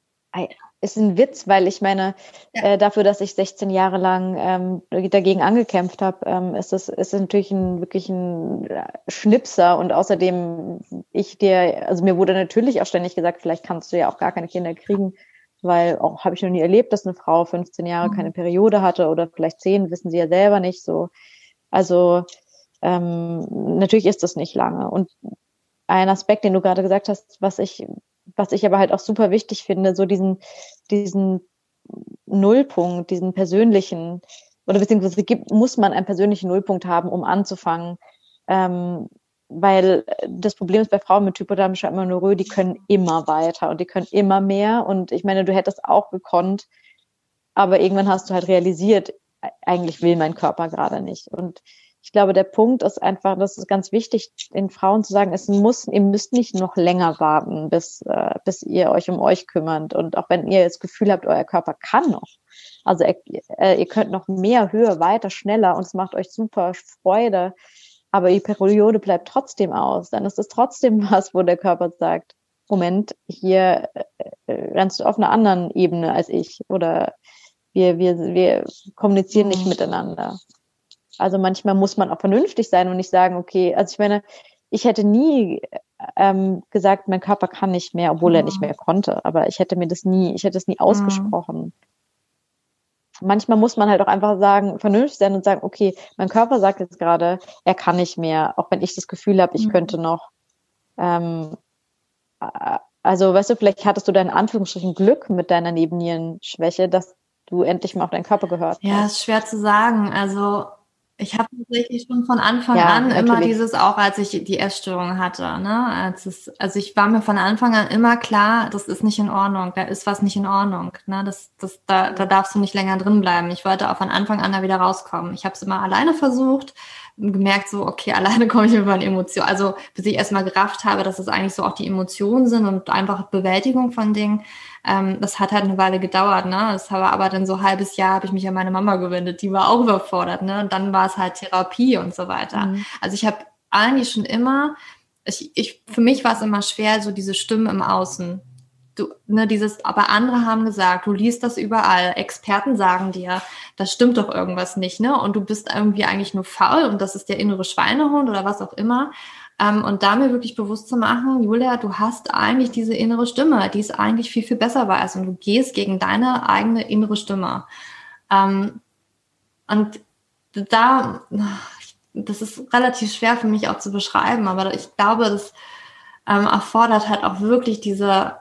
Ist ein Witz, weil ich meine, ja. äh, dafür, dass ich sechzehn Jahre lang ähm, dagegen angekämpft habe, ähm, ist das ist natürlich ein wirklich ein Schnipser. Und außerdem ich dir, also mir wurde natürlich auch ständig gesagt, vielleicht kannst du ja auch gar keine Kinder kriegen, weil auch habe ich noch nie erlebt, dass eine Frau fünfzehn Jahre mhm. keine Periode hatte oder vielleicht zehn, wissen sie ja selber nicht so. Also ähm, natürlich ist das nicht lange. Und ein Aspekt, den du gerade gesagt hast, was ich was ich aber halt auch super wichtig finde, so diesen, diesen Nullpunkt, diesen persönlichen, oder beziehungsweise gibt, muss man einen persönlichen Nullpunkt haben, um anzufangen. Ähm, weil das Problem ist bei Frauen mit hypothalamischer Amenorrhoe, die können immer weiter und die können immer mehr. Und ich meine, du hättest auch gekonnt, aber irgendwann hast du halt realisiert, eigentlich will mein Körper gerade nicht. Und ich glaube, der Punkt ist einfach, das ist ganz wichtig, den Frauen zu sagen, es muss, ihr müsst nicht noch länger warten, bis, äh, bis ihr euch um euch kümmert. Und auch wenn ihr das Gefühl habt, euer Körper kann noch. Also äh, ihr könnt noch mehr, höher, weiter, schneller und es macht euch super Freude. Aber die Periode bleibt trotzdem aus. Dann ist es trotzdem was, wo der Körper sagt, Moment, hier äh, rennst du auf einer anderen Ebene als ich. Oder wir, wir, wir kommunizieren nicht miteinander. Also manchmal muss man auch vernünftig sein und nicht sagen, okay, also ich meine, ich hätte nie ähm, gesagt, mein Körper kann nicht mehr, obwohl mhm. er nicht mehr konnte. Aber ich hätte mir das nie, ich hätte es nie ausgesprochen. Mhm. Manchmal muss man halt auch einfach sagen, vernünftig sein und sagen, okay, mein Körper sagt jetzt gerade, er kann nicht mehr, auch wenn ich das Gefühl habe, ich mhm. könnte noch. Ähm, also, weißt du, vielleicht hattest du da in Anführungsstrichen Glück mit deiner Nebennierenschwäche, dass du endlich mal auf deinen Körper gehört hast. Ja, ist schwer zu sagen. Also ich habe tatsächlich schon von Anfang ja, an natürlich. immer dieses, auch als ich die Essstörung hatte, ne, als es, also ich war mir von Anfang an immer klar, das ist nicht in Ordnung, da ist was nicht in Ordnung, ne, das, das, da, da darfst du nicht länger drin bleiben. Ich wollte auch von Anfang an da wieder rauskommen. Ich habe es immer alleine versucht, gemerkt so, okay, alleine komme ich über eine Emotion, also bis ich erstmal gerafft habe, dass es eigentlich so auch die Emotionen sind und einfach Bewältigung von Dingen. Ähm, das hat halt eine Weile gedauert, ne? Das war aber dann so ein halbes Jahr, habe ich mich an meine Mama gewendet, die war auch überfordert, ne? Und dann war es halt Therapie und so weiter. Mhm. Also ich habe eigentlich schon immer, ich, ich, für mich war es immer schwer, so diese Stimmen im Außen. Du, ne, dieses, aber andere haben gesagt, du liest das überall, Experten sagen dir, das stimmt doch irgendwas nicht, ne? Und du bist irgendwie eigentlich nur faul und das ist der innere Schweinehund oder was auch immer. Ähm, und da mir wirklich bewusst zu machen, Julia, du hast eigentlich diese innere Stimme, die ist eigentlich viel, viel besser weiß und du gehst gegen deine eigene innere Stimme. Ähm, und da, das ist relativ schwer für mich auch zu beschreiben, aber ich glaube, das ähm, erfordert halt auch wirklich diese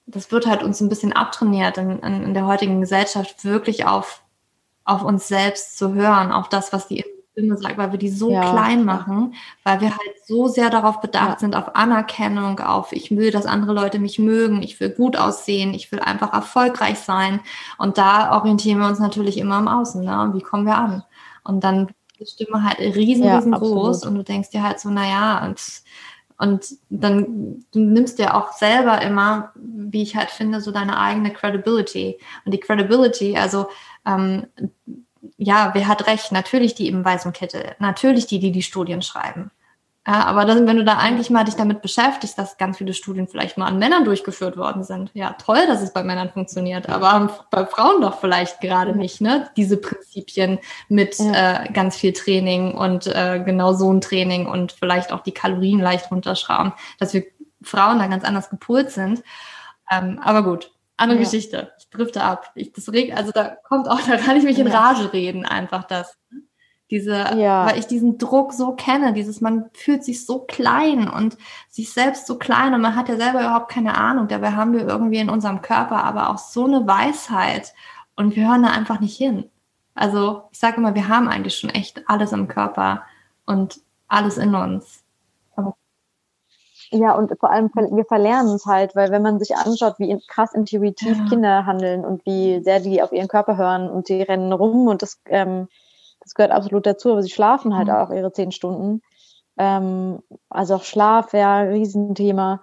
das wird halt uns ein bisschen abtrainiert in, in, in der heutigen Gesellschaft, wirklich auf, auf uns selbst zu hören, auf das, was die Stimme sagt, weil wir die so Ja, klein klar. machen, weil wir halt so sehr darauf bedacht Ja. sind, auf Anerkennung, auf ich will, dass andere Leute mich mögen, ich will gut aussehen, ich will einfach erfolgreich sein. Und da orientieren wir uns natürlich immer im Außen, ne? Und wie kommen wir an? Und dann ist die Stimme halt riesen, Ja, riesengroß absolut. und du denkst dir halt so, naja, und, und dann du nimmst dir auch selber immer, wie ich halt finde, so deine eigene Credibility. Und die Credibility, also ähm, ja, wer hat recht? Natürlich die im weißen Kittel, natürlich die, die die Studien schreiben. Ja, aber dann, wenn du da eigentlich mal dich damit beschäftigst, dass ganz viele Studien vielleicht mal an Männern durchgeführt worden sind, ja, toll, dass es bei Männern funktioniert, aber bei Frauen doch vielleicht gerade Ja. nicht, ne? Diese Prinzipien mit Ja. äh, ganz viel Training und äh, genau so ein Training und vielleicht auch die Kalorien leicht runterschrauben, dass wir Frauen da ganz anders gepolt sind. Ähm, aber gut, andere Ja. Geschichte. Ich drifte ab. Ich, das regt, also da kommt auch, da kann ich mich in Ja. Rage reden, einfach das. Diese, Ja. weil ich diesen Druck so kenne, dieses, man fühlt sich so klein und sich selbst so klein und man hat ja selber überhaupt keine Ahnung. Dabei haben wir irgendwie in unserem Körper aber auch so eine Weisheit und wir hören da einfach nicht hin. Also ich sage immer, wir haben eigentlich schon echt alles im Körper und alles in uns. Aber Ja, und vor allem, wir verlernen es halt, weil wenn man sich anschaut, wie krass intuitiv ja. Kinder handeln und wie sehr die auf ihren Körper hören und die rennen rum und das, ähm, das gehört absolut dazu, aber sie schlafen halt Mhm. auch ihre zehn Stunden. Ähm, also auch Schlaf wäre ein Riesenthema.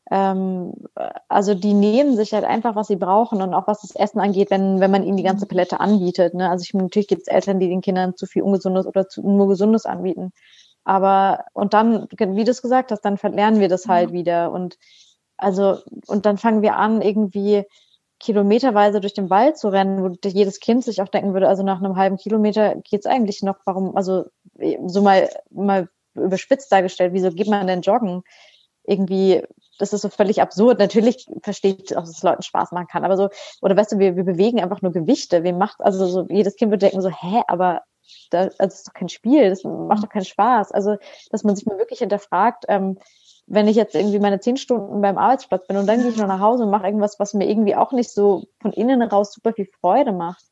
Ähm, also die nehmen sich halt einfach, was sie brauchen und auch was das Essen angeht, wenn, wenn man ihnen die ganze Palette anbietet. Ne? Also ich, natürlich gibt es Eltern, die den Kindern zu viel Ungesundes oder zu, nur Gesundes anbieten. Aber, und dann, wie du es gesagt hast, dann verlernen wir das halt Ja. wieder. Und also, und dann fangen wir an, irgendwie kilometerweise durch den Wald zu rennen, wo jedes Kind sich auch denken würde, also nach einem halben Kilometer geht's eigentlich noch, warum, also so mal, mal überspitzt dargestellt, wieso geht man denn joggen? Irgendwie, das ist so völlig absurd. Natürlich verstehe ich auch, dass es Leuten Spaß machen kann, aber so, oder weißt du, wir, wir bewegen einfach nur Gewichte. Wem macht, also so, jedes Kind würde denken so, hä, aber das, also das ist doch kein Spiel, das macht doch keinen Spaß. Also, dass man sich mal wirklich hinterfragt, ähm, wenn ich jetzt irgendwie meine zehn Stunden beim Arbeitsplatz bin und dann gehe ich noch nach Hause und mache irgendwas, was mir irgendwie auch nicht so von innen raus super viel Freude macht.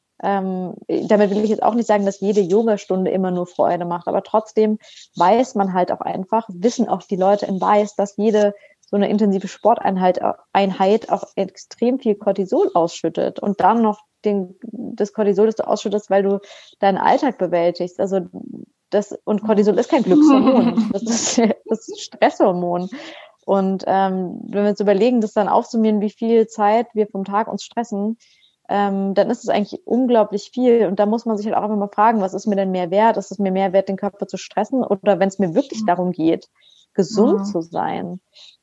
Ähm, damit will ich jetzt auch nicht sagen, dass jede Yogastunde immer nur Freude macht, aber trotzdem weiß man halt auch einfach, wissen auch die Leute im Weiß, dass jede so eine intensive Sporteinheit Einheit auch extrem viel Cortisol ausschüttet und dann noch den, das Cortisol, das du ausschüttest, weil du deinen Alltag bewältigst. Also das, und Cortisol ist kein Glückshormon, das ist, das ist Stresshormon. Und ähm, wenn wir uns überlegen, das dann aufsummieren, wie viel Zeit wir vom Tag uns stressen, ähm, dann ist es eigentlich unglaublich viel. Und da muss man sich halt auch immer mal fragen, was ist mir denn mehr wert? Ist es mir mehr wert, den Körper zu stressen? Oder wenn es mir wirklich darum geht, gesund Ja. zu sein,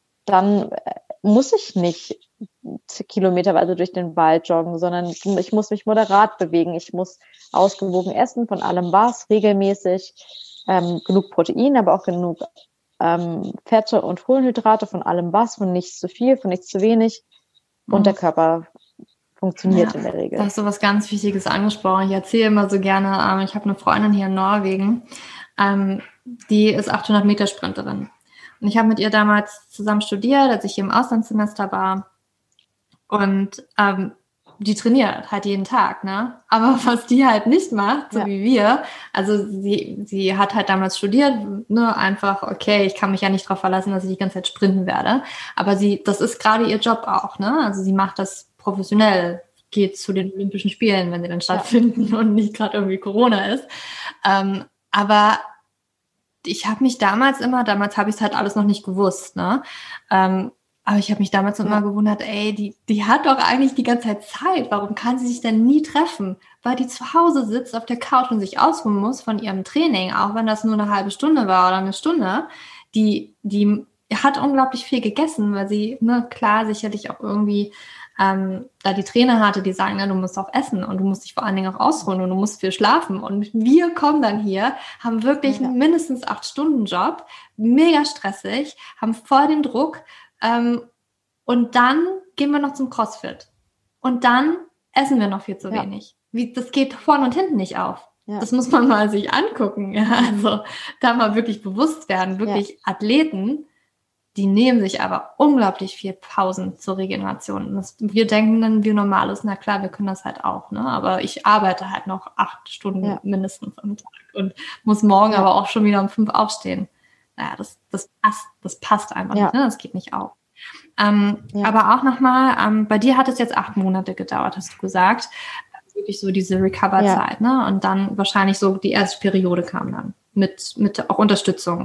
dann muss ich nicht kilometerweise durch den Wald joggen, sondern ich muss mich moderat bewegen. Ich muss ausgewogen essen, von allem was, regelmäßig, ähm, genug Protein, aber auch genug ähm, Fette und Kohlenhydrate, von allem was, von nichts zu viel, von nichts zu wenig. Und Mhm. der Körper funktioniert Ja, in der Regel. da hast du was ganz Wichtiges angesprochen. Ich erzähle immer so gerne, ähm, ich habe eine Freundin hier in Norwegen, ähm, die ist achthundert Meter Sprinterin. Und ich habe mit ihr damals zusammen studiert, als ich hier im Auslandssemester war. Und ähm, die trainiert halt jeden Tag, ne? Aber was die halt nicht macht, so Ja. wie wir, also sie, sie hat halt damals studiert, ne, einfach, okay, ich kann mich ja nicht darauf verlassen, dass ich die ganze Zeit sprinten werde. Aber sie, das ist gerade ihr Job auch, ne? Also sie macht das professionell, geht zu den Olympischen Spielen, wenn sie dann stattfinden ja. und nicht gerade irgendwie Corona ist. Ähm, aber ich habe mich damals immer, damals habe ich es halt alles noch nicht gewusst, ne? Ähm, aber ich habe mich damals ja. immer gewundert, ey, die, die hat doch eigentlich die ganze Zeit Zeit. Warum kann sie sich denn nie treffen? Weil die zu Hause sitzt auf der Couch und sich ausruhen muss von ihrem Training, auch wenn das nur eine halbe Stunde war oder eine Stunde. Die, die hat unglaublich viel gegessen, weil sie, ne, klar, sicherlich auch irgendwie ähm, da die Trainer hatte, die sagen, ne, du musst auch essen und du musst dich vor allen Dingen auch ausruhen und du musst viel schlafen. Und wir kommen dann hier, haben wirklich ja. einen mindestens acht Stunden Job, mega stressig, haben voll den Druck, Ähm, und dann gehen wir noch zum CrossFit. Und dann essen wir noch viel zu ja. wenig. Wie, das geht vorne und hinten nicht auf. Ja. Das muss man mal sich angucken. Ja? Also da mal wirklich bewusst werden, wirklich ja. Athleten Die nehmen sich aber unglaublich viel Pausen zur Regeneration. Und das, wir denken dann, wir Normales, na klar, wir können das halt auch, ne? Aber ich arbeite halt noch acht Stunden ja. mindestens am Tag und muss morgen ja. aber auch schon wieder um fünf aufstehen. Naja, das, das passt, das passt einfach ja. nicht, ne? Das geht nicht auf. Ähm, ja. Aber auch nochmal, ähm, bei dir hat es jetzt acht Monate gedauert, hast du gesagt. Wirklich so diese Recover-Zeit, ja. ne? Und dann wahrscheinlich so die erste Periode kam dann mit, mit auch Unterstützung.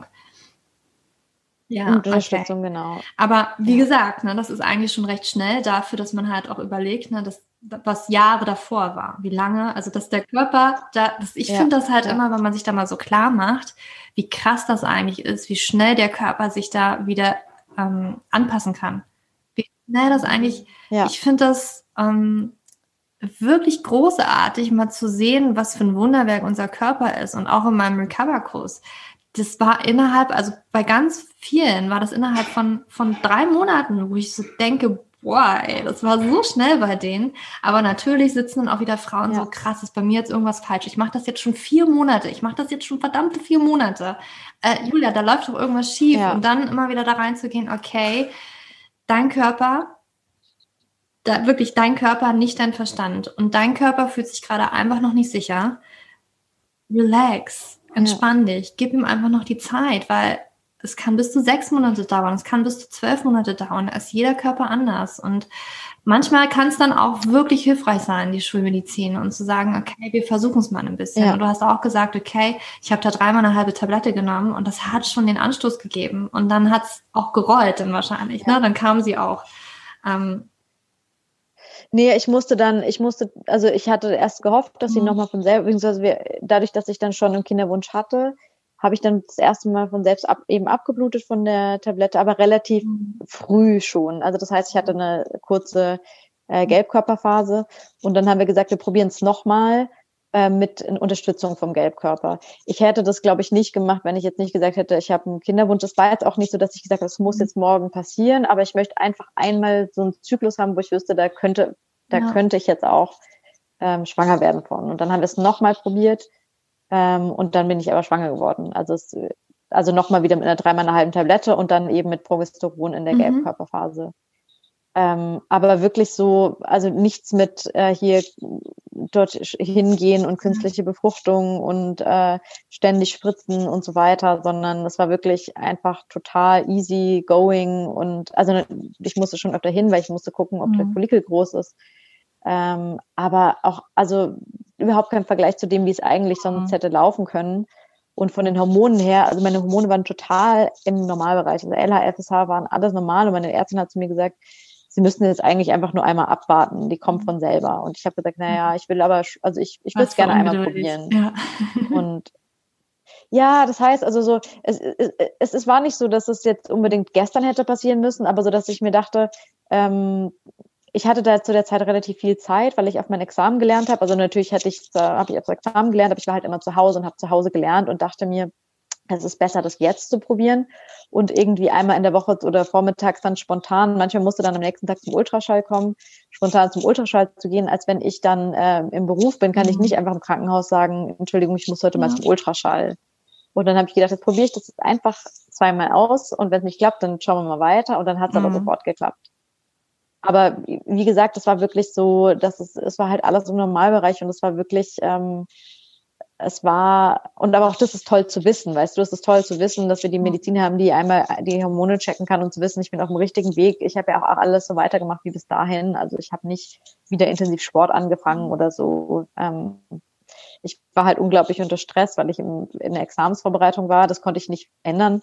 Ja, Unterstützung, okay. genau. Aber wie ja. gesagt, ne, das ist eigentlich schon recht schnell dafür, dass man halt auch überlegt, ne, dass, was Jahre davor war, wie lange, also dass der Körper, da, das, ich ja. finde das halt ja. immer, wenn man sich da mal so klar macht, wie krass das eigentlich ist, wie schnell der Körper sich da wieder ähm, anpassen kann. Wie schnell das eigentlich, ja. ich finde das ähm, wirklich großartig, mal zu sehen, was für ein Wunderwerk unser Körper ist und auch in meinem Recover-Kurs. Das war innerhalb, also bei ganz vielen war das innerhalb von, von drei Monaten, wo ich so denke, boah, ey, das war so schnell bei denen. Aber natürlich sitzen dann auch wieder Frauen ja. so, krass, ist bei mir jetzt irgendwas falsch. Ich mache das jetzt schon vier Monate. Ich mache das jetzt schon verdammte vier Monate. Äh, Julia, da läuft doch irgendwas schief. Ja. Und dann immer wieder da reinzugehen, okay, dein Körper, da, wirklich dein Körper, nicht dein Verstand. Und dein Körper fühlt sich gerade einfach noch nicht sicher. Relax. Entspann ja. dich, gib ihm einfach noch die Zeit, weil es kann bis zu sechs Monate dauern, es kann bis zu zwölf Monate dauern, da ist jeder Körper anders und manchmal kann es dann auch wirklich hilfreich sein, die Schulmedizin und zu sagen, okay, wir versuchen es mal ein bisschen ja. und du hast auch gesagt, okay, ich habe da dreimal eine halbe Tablette genommen und das hat schon den Anstoß gegeben und dann hat es auch gerollt dann wahrscheinlich, ja. ne? Dann kam sie auch. Ähm, Nee, ich musste dann, ich musste, also ich hatte erst gehofft, dass sie mhm. nochmal von selbst, beziehungsweise wir, dadurch, dass ich dann schon einen Kinderwunsch hatte, habe ich dann das erste Mal von selbst ab, eben abgeblutet von der Tablette, aber relativ mhm. früh schon. Also das heißt, ich hatte eine kurze äh, Gelbkörperphase und dann haben wir gesagt, wir probieren es nochmal äh, mit in Unterstützung vom Gelbkörper. Ich hätte das, glaube ich, nicht gemacht, wenn ich jetzt nicht gesagt hätte, ich habe einen Kinderwunsch. Das war jetzt auch nicht so, dass ich gesagt habe, das muss jetzt morgen passieren, aber ich möchte einfach einmal so einen Zyklus haben, wo ich wüsste, da könnte, da ja. könnte ich jetzt auch ähm, schwanger werden von. Und dann haben wir es nochmal probiert ähm, und dann bin ich aber schwanger geworden. Also es, also nochmal wieder mit einer dreimal einer halben Tablette und dann eben mit Progesteron in der mhm. Gelbkörperphase. Ähm, aber wirklich so, also nichts mit äh, hier dort hingehen und künstliche Befruchtung und äh, ständig spritzen und so weiter, sondern das war wirklich einfach total easy going und also ich musste schon öfter hin, weil ich musste gucken, ob mhm. der Follikel groß ist. Ähm, aber auch, also überhaupt kein Vergleich zu dem, wie es eigentlich sonst mhm. hätte laufen können. Und von den Hormonen her, also meine Hormone waren total im Normalbereich. Also L H, F S H waren alles normal und meine Ärztin hat zu mir gesagt, sie müssen jetzt eigentlich einfach nur einmal abwarten, die kommt von selber. Und ich habe gesagt, naja, ich will aber, also ich, ich will es gerne einmal probieren. Ja. Und ja, das heißt also so, es, es, es war nicht so, dass es jetzt unbedingt gestern hätte passieren müssen, aber so, dass ich mir dachte, ähm, ich hatte da zu der Zeit relativ viel Zeit, weil ich auf mein Examen gelernt habe. Also natürlich hatte ich, habe ich auf das Examen gelernt, aber ich war halt immer zu Hause und habe zu Hause gelernt und dachte mir, es ist besser, das jetzt zu probieren und irgendwie einmal in der Woche oder vormittags dann spontan, manchmal musste dann am nächsten Tag zum Ultraschall kommen, spontan zum Ultraschall zu gehen, als wenn ich dann äh, im Beruf bin, kann ich nicht einfach im Krankenhaus sagen, Entschuldigung, ich muss heute mal zum Ultraschall. Und dann habe ich gedacht, jetzt probiere ich das einfach zweimal aus und wenn es nicht klappt, dann schauen wir mal weiter und dann hat es mhm. aber sofort geklappt. Aber wie gesagt, es war wirklich so, dass es, es war halt alles im Normalbereich und es war wirklich, ähm, es war, und aber auch das ist toll zu wissen, weißt du, es ist toll zu wissen, dass wir die Medizin haben, die einmal die Hormone checken kann und zu wissen, ich bin auf dem richtigen Weg. Ich habe ja auch alles so weitergemacht wie bis dahin. Also ich habe nicht wieder intensiv Sport angefangen oder so. Ähm, ich war halt unglaublich unter Stress, weil ich im, in der Examensvorbereitung war. Das konnte ich nicht ändern.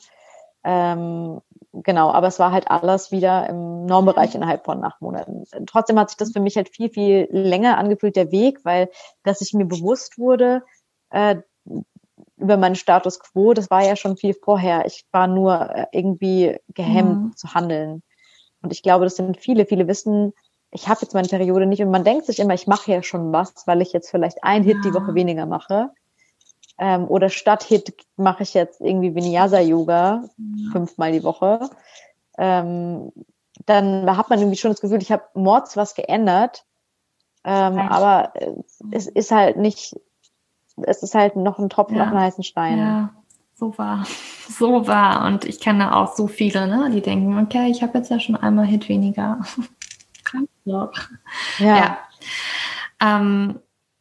Ähm, genau, aber es war halt alles wieder im Normbereich innerhalb von acht Monaten. Trotzdem hat sich das für mich halt viel, viel länger angefühlt, der Weg, weil, dass ich mir bewusst wurde, äh, über meinen Status quo, das war ja schon viel vorher. Ich war nur äh, irgendwie gehemmt mhm. zu handeln. Und ich glaube, das sind viele, viele wissen, ich habe jetzt meine Periode nicht und man denkt sich immer, ich mache ja schon was, weil ich jetzt vielleicht ein Hit die Woche weniger mache. Ähm, oder statt Hit mache ich jetzt irgendwie Vinyasa-Yoga mhm. fünfmal die Woche. Ähm, dann hat man irgendwie schon das Gefühl, ich habe mords was geändert. Ähm, aber es ist halt nicht, es ist halt noch ein Tropfen ja. auf einen heißen Stein. Ja. so wahr, so wahr. Und ich kenne auch so viele, ne, die denken, okay, ich habe jetzt ja schon einmal Hit weniger. Ja. ja. Ähm,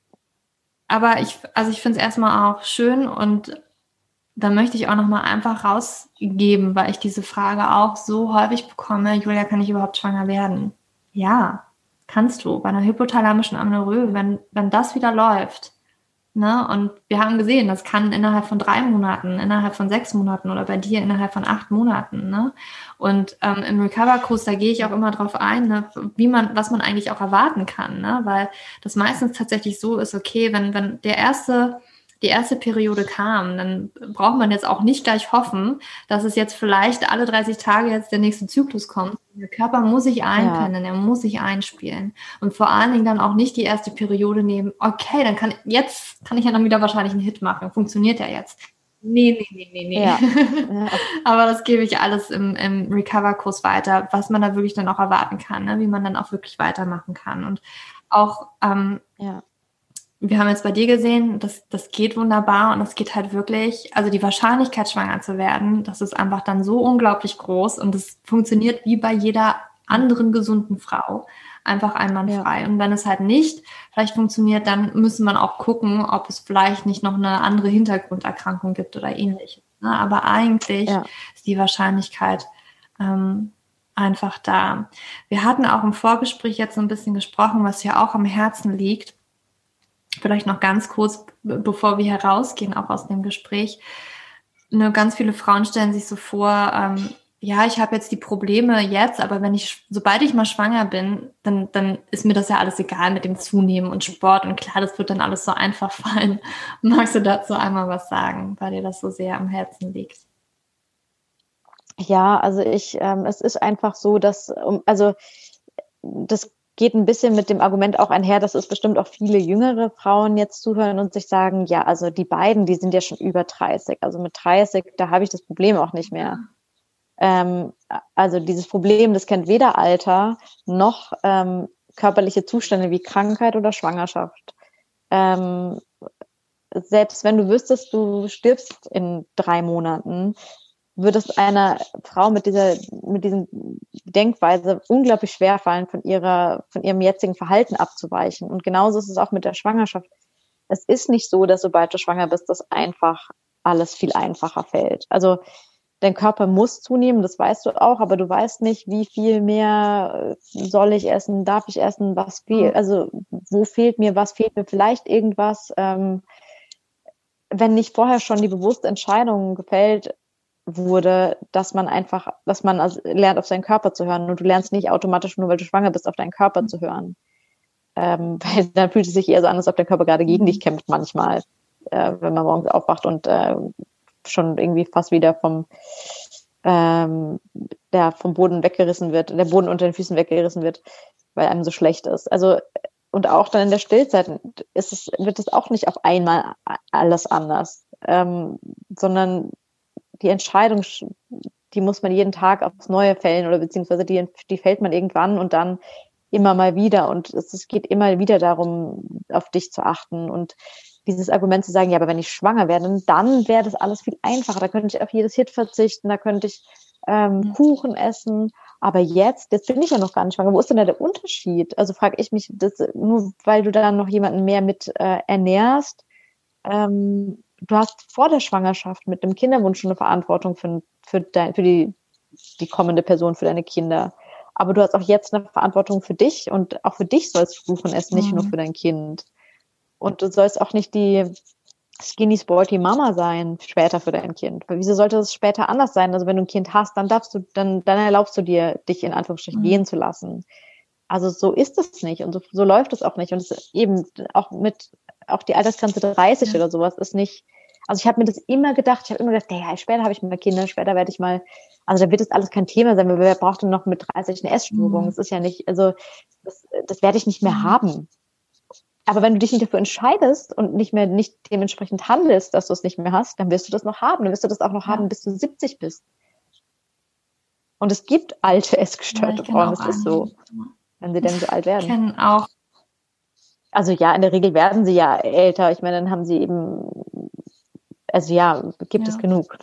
aber ich, also ich finde es erstmal auch schön und da möchte ich auch nochmal einfach rausgeben, weil ich diese Frage auch so häufig bekomme, Julia, kann ich überhaupt schwanger werden? Ja, kannst du. Bei einer hypothalamischen Amenorrhoe, wenn, wenn das wieder läuft, ne, und wir haben gesehen, das kann innerhalb von drei Monaten, innerhalb von sechs Monaten oder bei dir innerhalb von acht Monaten, ne, und ähm, im Recover-Kurs, da gehe ich auch immer drauf ein, ne, wie man, was man eigentlich auch erwarten kann, ne, weil das meistens tatsächlich so ist, okay, wenn, wenn der erste die erste Periode kam, dann braucht man jetzt auch nicht gleich hoffen, dass es jetzt vielleicht alle dreißig Tage jetzt der nächste Zyklus kommt. Der Körper muss sich einpendeln, ja. er muss sich einspielen. Und vor allen Dingen dann auch nicht die erste Periode nehmen, okay, dann kann jetzt kann ich ja dann wieder wahrscheinlich einen Hit machen. Funktioniert ja jetzt. Nee, nee, nee, nee, nee. Ja. Ja. Aber das gebe ich alles im, im Recover-Kurs weiter, was man da wirklich dann auch erwarten kann, ne? Wie man dann auch wirklich weitermachen kann. Und auch ähm, ja. wir haben jetzt bei dir gesehen, das, das geht wunderbar und das geht halt wirklich, also die Wahrscheinlichkeit, schwanger zu werden, das ist einfach dann so unglaublich groß und das funktioniert wie bei jeder anderen gesunden Frau, einfach einwandfrei. Ja. Und wenn es halt nicht vielleicht funktioniert, dann müssen wir auch gucken, ob es vielleicht nicht noch eine andere Hintergrunderkrankung gibt oder ähnliches. Aber eigentlich ja. ist die Wahrscheinlichkeit ähm, einfach da. Wir hatten auch im Vorgespräch jetzt so ein bisschen gesprochen, was ja auch am Herzen liegt. Vielleicht noch ganz kurz, bevor wir herausgehen, auch aus dem Gespräch. Nur ganz viele Frauen stellen sich so vor, ähm, ja, ich habe jetzt die Probleme jetzt, aber wenn ich, sobald ich mal schwanger bin, dann, dann ist mir das ja alles egal mit dem Zunehmen und Sport und klar, das wird dann alles so einfach fallen. Magst du dazu einmal was sagen, weil dir das so sehr am Herzen liegt? Ja, also ich, ähm, es ist einfach so, dass, also das geht ein bisschen mit dem Argument auch einher, dass es bestimmt auch viele jüngere Frauen jetzt zuhören und sich sagen, ja, also die beiden, die sind ja schon über dreißig. Also mit dreißig, da habe ich das Problem auch nicht mehr. Ähm, also dieses Problem, das kennt weder Alter noch ähm, körperliche Zustände wie Krankheit oder Schwangerschaft. Ähm, selbst wenn du wüsstest, du stirbst in drei Monaten, würde es einer Frau mit dieser, mit diesem Denkweise unglaublich schwer fallen, von ihrer, von ihrem jetzigen Verhalten abzuweichen. Und genauso ist es auch mit der Schwangerschaft. Es ist nicht so, dass sobald du schwanger bist, das einfach alles viel einfacher fällt. Also dein Körper muss zunehmen, das weißt du auch, aber du weißt nicht, wie viel mehr soll ich essen, darf ich essen, was fehlt, also wo fehlt mir, was fehlt mir, vielleicht irgendwas, ähm, wenn nicht vorher schon die bewusste Entscheidung gefällt wurde, dass man einfach, dass man also lernt, auf seinen Körper zu hören und du lernst nicht automatisch, nur weil du schwanger bist, auf deinen Körper zu hören. Ähm, weil dann fühlt es sich eher so an, als ob der Körper gerade gegen dich kämpft manchmal, äh, wenn man morgens aufwacht und äh, schon irgendwie fast wieder vom ähm, der vom Boden weggerissen wird, der Boden unter den Füßen weggerissen wird, weil einem so schlecht ist. Also und auch dann in der Stillzeit ist es, wird es auch nicht auf einmal alles anders, ähm, sondern die Entscheidung, die muss man jeden Tag aufs Neue fällen oder beziehungsweise die, die fällt man irgendwann und dann immer mal wieder und es, es geht immer wieder darum, auf dich zu achten und dieses Argument zu sagen, ja, aber wenn ich schwanger werde, dann wäre das alles viel einfacher, da könnte ich auf jedes Hit verzichten, da könnte ich ähm, mhm. Kuchen essen, aber jetzt, jetzt bin ich ja noch gar nicht schwanger, wo ist denn da der Unterschied? Also frage ich mich, das, nur weil du dann noch jemanden mehr mit äh, ernährst, ähm, du hast vor der Schwangerschaft mit dem Kinderwunsch schon eine Verantwortung für, für, dein, für die, die kommende Person, für deine Kinder. Aber du hast auch jetzt eine Verantwortung für dich und auch für dich sollst du Kuchen essen, nicht mhm. nur für dein Kind. Und du sollst auch nicht die skinny sporty Mama sein später für dein Kind. Weil wieso sollte das später anders sein? Also wenn du ein Kind hast, dann darfst du, dann, dann erlaubst du dir, dich in Anführungsstrichen mhm. gehen zu lassen. Also so ist es nicht und so, so läuft es auch nicht. Und es ist eben auch mit, auch die Altersgrenze dreißig ja. oder sowas ist nicht, also ich habe mir das immer gedacht, ich habe immer gedacht, ja, später habe ich mal Kinder, später werde ich mal, also da wird das alles kein Thema sein, weil wer braucht denn noch mit dreißig eine Essstörung? Mhm. Das ist ja nicht, also das, das werde ich nicht mehr mhm. haben. Aber wenn du dich nicht dafür entscheidest und nicht mehr, nicht dementsprechend handelst, dass du es nicht mehr hast, dann wirst du das noch haben. Dann wirst du das auch noch ja. haben, bis du siebzig bist. Und es gibt alte, essgestörte ja, Frauen, das ist so. Wenn sie denn so alt werden. Ich kenne auch. Also ja, in der Regel werden sie ja älter. Ich meine, dann haben sie eben also ja, gibt Ja. es genug.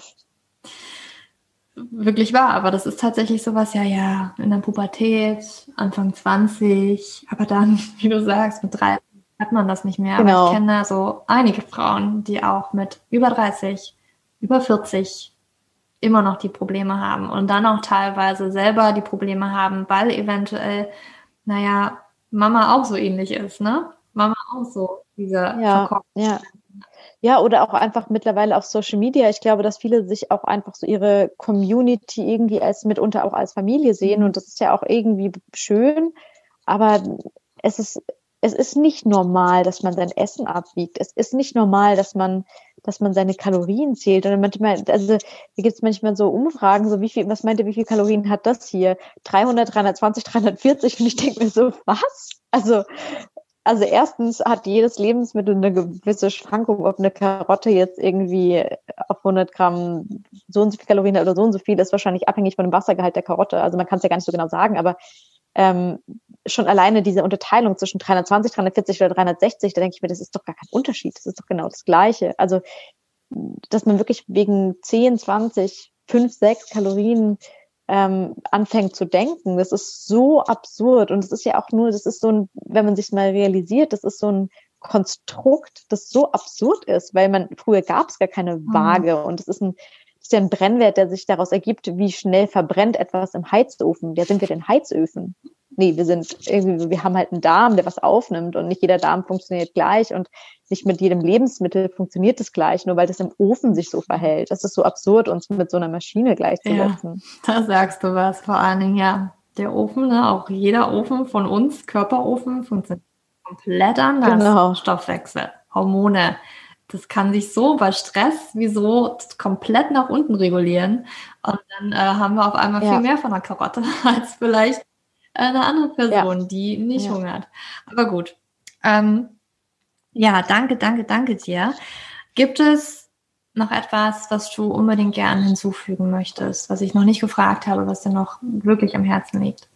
Wirklich wahr, aber das ist tatsächlich sowas, ja, ja, in der Pubertät, Anfang zwanzig, aber dann, wie du sagst, mit dreißig hat man das nicht mehr. Aber Genau. ich kenne so einige Frauen, die auch mit über dreißig, über vierzig immer noch die Probleme haben und dann auch teilweise selber die Probleme haben, weil eventuell, naja, Mama auch so ähnlich ist, ne? Mama auch so diese Ja, verkorkste. ja. Ja, oder auch einfach mittlerweile auf Social Media. Ich glaube, dass viele sich auch einfach so ihre Community irgendwie als mitunter auch als Familie sehen. Mhm. Und das ist ja auch irgendwie schön. Aber es ist, es ist nicht normal, dass man sein Essen abwiegt. Es ist nicht normal, dass man, dass man seine Kalorien zählt. Und manchmal, also, hier gibt es manchmal so Umfragen, so wie viel, was meint ihr, wie viel Kalorien hat das hier? dreihundert, dreihundertzwanzig, dreihundertvierzig. Und ich denke mir so, was? Also, Also erstens hat jedes Lebensmittel eine gewisse Schwankung, ob eine Karotte jetzt irgendwie auf hundert Gramm so und so viel Kalorien hat oder so und so viel, ist wahrscheinlich abhängig von dem Wassergehalt der Karotte. Also man kann es ja gar nicht so genau sagen, aber ähm, schon alleine diese Unterteilung zwischen dreihundertzwanzig, dreihundertvierzig oder dreihundertsechzig, da denke ich mir, das ist doch gar kein Unterschied, das ist doch genau das Gleiche. Also dass man wirklich wegen zehn, zwanzig, fünf, sechs Kalorien ähm, anfängt zu denken. Das ist so absurd. Und es ist ja auch nur, das ist so ein, wenn man sich mal realisiert, das ist so ein Konstrukt, das so absurd ist, weil man, früher gab es gar keine Waage. Mhm. Und es ist ein, das ist ja ein Brennwert, der sich daraus ergibt, wie schnell verbrennt etwas im Heizofen. Ja, sind wir denn Heizöfen? Nee, wir sind irgendwie, wir haben halt einen Darm, der was aufnimmt und nicht jeder Darm funktioniert gleich und nicht mit jedem Lebensmittel funktioniert es gleich, nur weil das im Ofen sich so verhält. Das ist so absurd, uns mit so einer Maschine gleichzusetzen. Ja, da sagst du was. Vor allen Dingen, ja, der Ofen, ne, auch jeder Ofen von uns, Körperofen, funktioniert komplett anders. Genau. Stoffwechsel, Hormone, das kann sich so bei Stress wie so komplett nach unten regulieren. Und dann äh, haben wir auf einmal ja. viel mehr von der Karotte als vielleicht eine andere Person, ja. die nicht ja. hungert. Aber gut. Ähm, ja, danke, danke, danke dir. Gibt es noch etwas, was du unbedingt gerne hinzufügen möchtest, was ich noch nicht gefragt habe, was dir noch wirklich am Herzen liegt?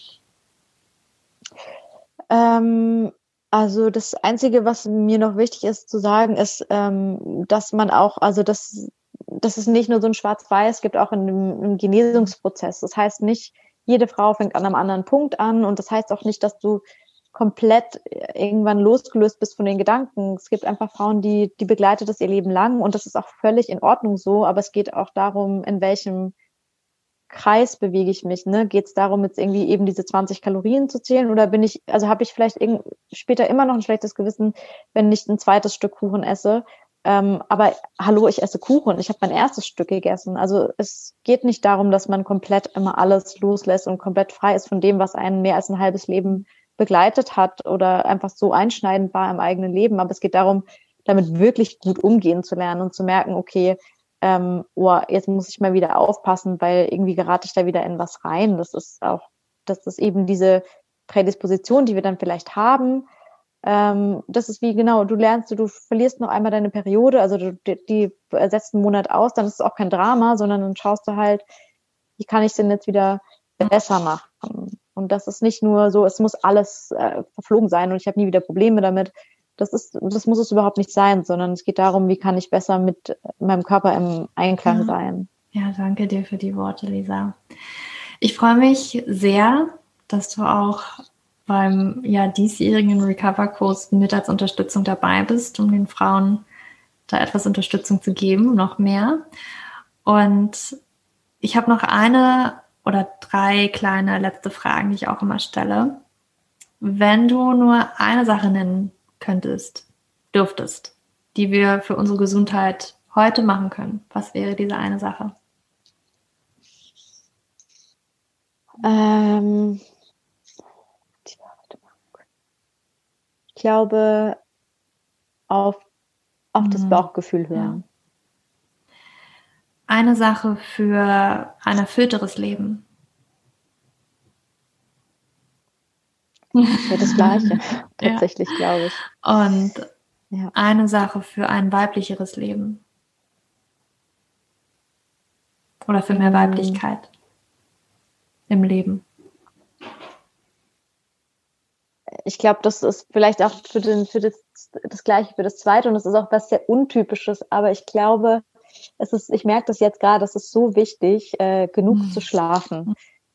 Ähm, also das Einzige, was mir noch wichtig ist zu sagen, ist, ähm, dass man auch, also dass, dass es nicht nur so ein Schwarz-Weiß gibt, auch in dem, im Genesungsprozess. Das heißt nicht, jede Frau fängt an einem anderen Punkt an und das heißt auch nicht, dass du komplett irgendwann losgelöst bist von den Gedanken. Es gibt einfach Frauen, die, die begleitet das ihr Leben lang und das ist auch völlig in Ordnung so, aber es geht auch darum, in welchem Kreis bewege ich mich, ne? Geht es darum, jetzt irgendwie eben diese zwanzig Kalorien zu zählen oder bin ich, also habe ich vielleicht irgend, später immer noch ein schlechtes Gewissen, wenn ich ein zweites Stück Kuchen esse, ähm, aber hallo, ich esse Kuchen, ich habe mein erstes Stück gegessen. Also es geht nicht darum, dass man komplett immer alles loslässt und komplett frei ist von dem, was einen mehr als ein halbes Leben begleitet hat oder einfach so einschneidend war im eigenen Leben. Aber es geht darum, damit wirklich gut umgehen zu lernen und zu merken, okay, ähm, oh, jetzt muss ich mal wieder aufpassen, weil irgendwie gerate ich da wieder in was rein. Das ist auch, das ist eben diese Prädisposition, die wir dann vielleicht haben. Ähm, das ist wie, genau, du lernst, du, du verlierst noch einmal deine Periode, also du, die, die setzt einen Monat aus, dann ist es auch kein Drama, sondern dann schaust du halt, wie kann ich es denn jetzt wieder besser machen? Und das ist nicht nur so, es muss alles äh, verflogen sein und ich habe nie wieder Probleme damit. Das ist, das muss es überhaupt nicht sein, sondern es geht darum, wie kann ich besser mit meinem Körper im Einklang ja. sein. Ja, danke dir für die Worte, Lisa. Ich freue mich sehr, dass du auch beim ja, diesjährigen Recover-Kurs mit als Unterstützung dabei bist, um den Frauen da etwas Unterstützung zu geben, noch mehr. Und ich habe noch eine oder drei kleine letzte Fragen, die ich auch immer stelle. Wenn du nur eine Sache nennen könntest, dürftest, die wir für unsere Gesundheit heute machen können, was wäre diese eine Sache? Ähm, ich glaube, auf, auf hm. das Bauchgefühl hören. Ja. Eine Sache für ein erfüllteres Leben. Ja, das Gleiche, tatsächlich, ja. glaube ich. Und ja. eine Sache für ein weiblicheres Leben. Oder für mehr Weiblichkeit im Leben. Ich glaube, das ist vielleicht auch für, den, für das das Gleiche für das Zweite und es ist auch was sehr Untypisches, aber ich glaube, es ist, ich merke das jetzt gerade, es ist so wichtig, äh, genug mhm. zu schlafen.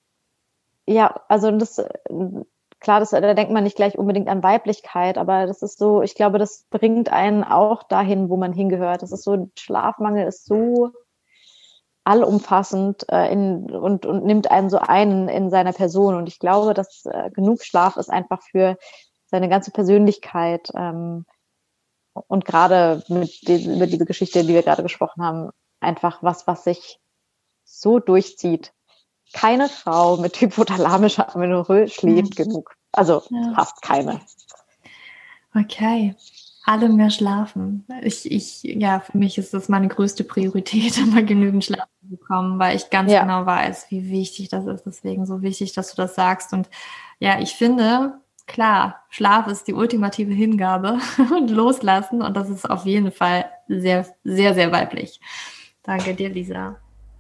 Ja, also das, klar, das, da denkt man nicht gleich unbedingt an Weiblichkeit, aber das ist so, ich glaube, das bringt einen auch dahin, wo man hingehört. Das ist so, Schlafmangel ist so allumfassend äh, in, und, und nimmt einen so ein in seiner Person. Und ich glaube, dass äh, genug Schlaf ist einfach für seine ganze Persönlichkeit ähm, und gerade mit die, über diese Geschichte, die wir gerade gesprochen haben, einfach was, was sich so durchzieht. Keine Frau mit hypothalamischer Amenorrhoe schläft mhm. genug. Also ja. fast keine. Okay. Alle mehr schlafen. Ich, ich, ja, für mich ist das meine größte Priorität, immer genügend Schlaf zu bekommen, weil ich ganz ja. genau weiß, wie wichtig das ist. Deswegen so wichtig, dass du das sagst. Und ja, ich finde, klar, Schlaf ist die ultimative Hingabe und Loslassen. Und das ist auf jeden Fall sehr, sehr, sehr weiblich. Danke dir, Lisa.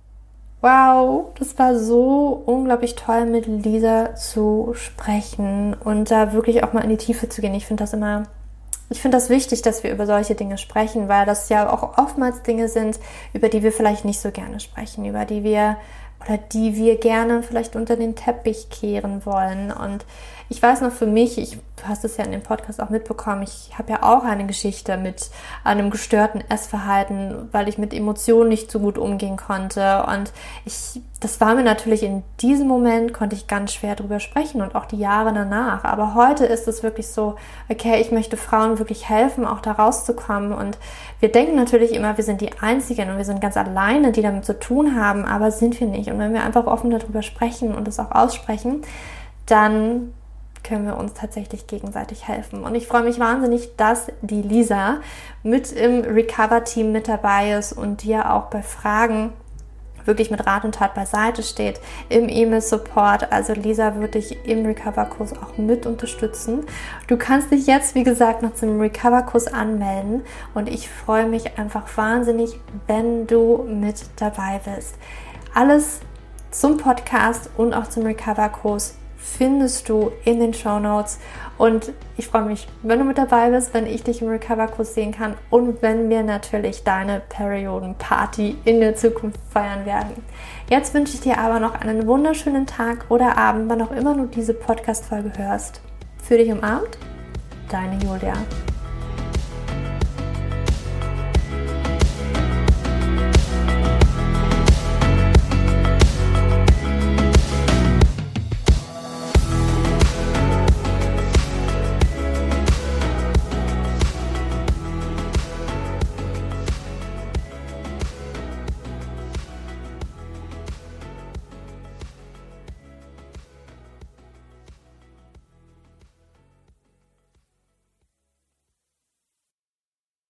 Wow, das war so unglaublich toll, mit Lisa zu sprechen und da wirklich auch mal in die Tiefe zu gehen. Ich finde das immer, ich finde das wichtig, dass wir über solche Dinge sprechen, weil das ja auch oftmals Dinge sind, über die wir vielleicht nicht so gerne sprechen, über die wir oder die wir gerne vielleicht unter den Teppich kehren wollen. Und ich weiß noch für mich, ich, du hast es ja in dem Podcast auch mitbekommen, ich habe ja auch eine Geschichte mit einem gestörten Essverhalten, weil ich mit Emotionen nicht so gut umgehen konnte. Und ich, das war mir natürlich in diesem Moment, konnte ich ganz schwer drüber sprechen und auch die Jahre danach. Aber heute ist es wirklich so, okay, ich möchte Frauen wirklich helfen, auch da rauszukommen. Und wir denken natürlich immer, wir sind die Einzigen und wir sind ganz alleine, die damit zu tun haben, aber sind wir nicht. Und wenn wir einfach offen darüber sprechen und es auch aussprechen, dann können wir uns tatsächlich gegenseitig helfen. Und ich freue mich wahnsinnig, dass die Lisa mit im Recover-Team mit dabei ist und dir auch bei Fragen wirklich mit Rat und Tat beiseite steht, im E-Mail-Support. Also Lisa wird dich im Recover-Kurs auch mit unterstützen. Du kannst dich jetzt, wie gesagt, noch zum Recover-Kurs anmelden und ich freue mich einfach wahnsinnig, wenn du mit dabei bist. Alles zum Podcast und auch zum Recover-Kurs findest du in den Shownotes und ich freue mich, wenn du mit dabei bist, wenn ich dich im Recover-Kurs sehen kann und wenn wir natürlich deine Periodenparty in der Zukunft feiern werden. Jetzt wünsche ich dir aber noch einen wunderschönen Tag oder Abend, wann auch immer du diese Podcast-Folge hörst. Für dich umarmt, deine Julia.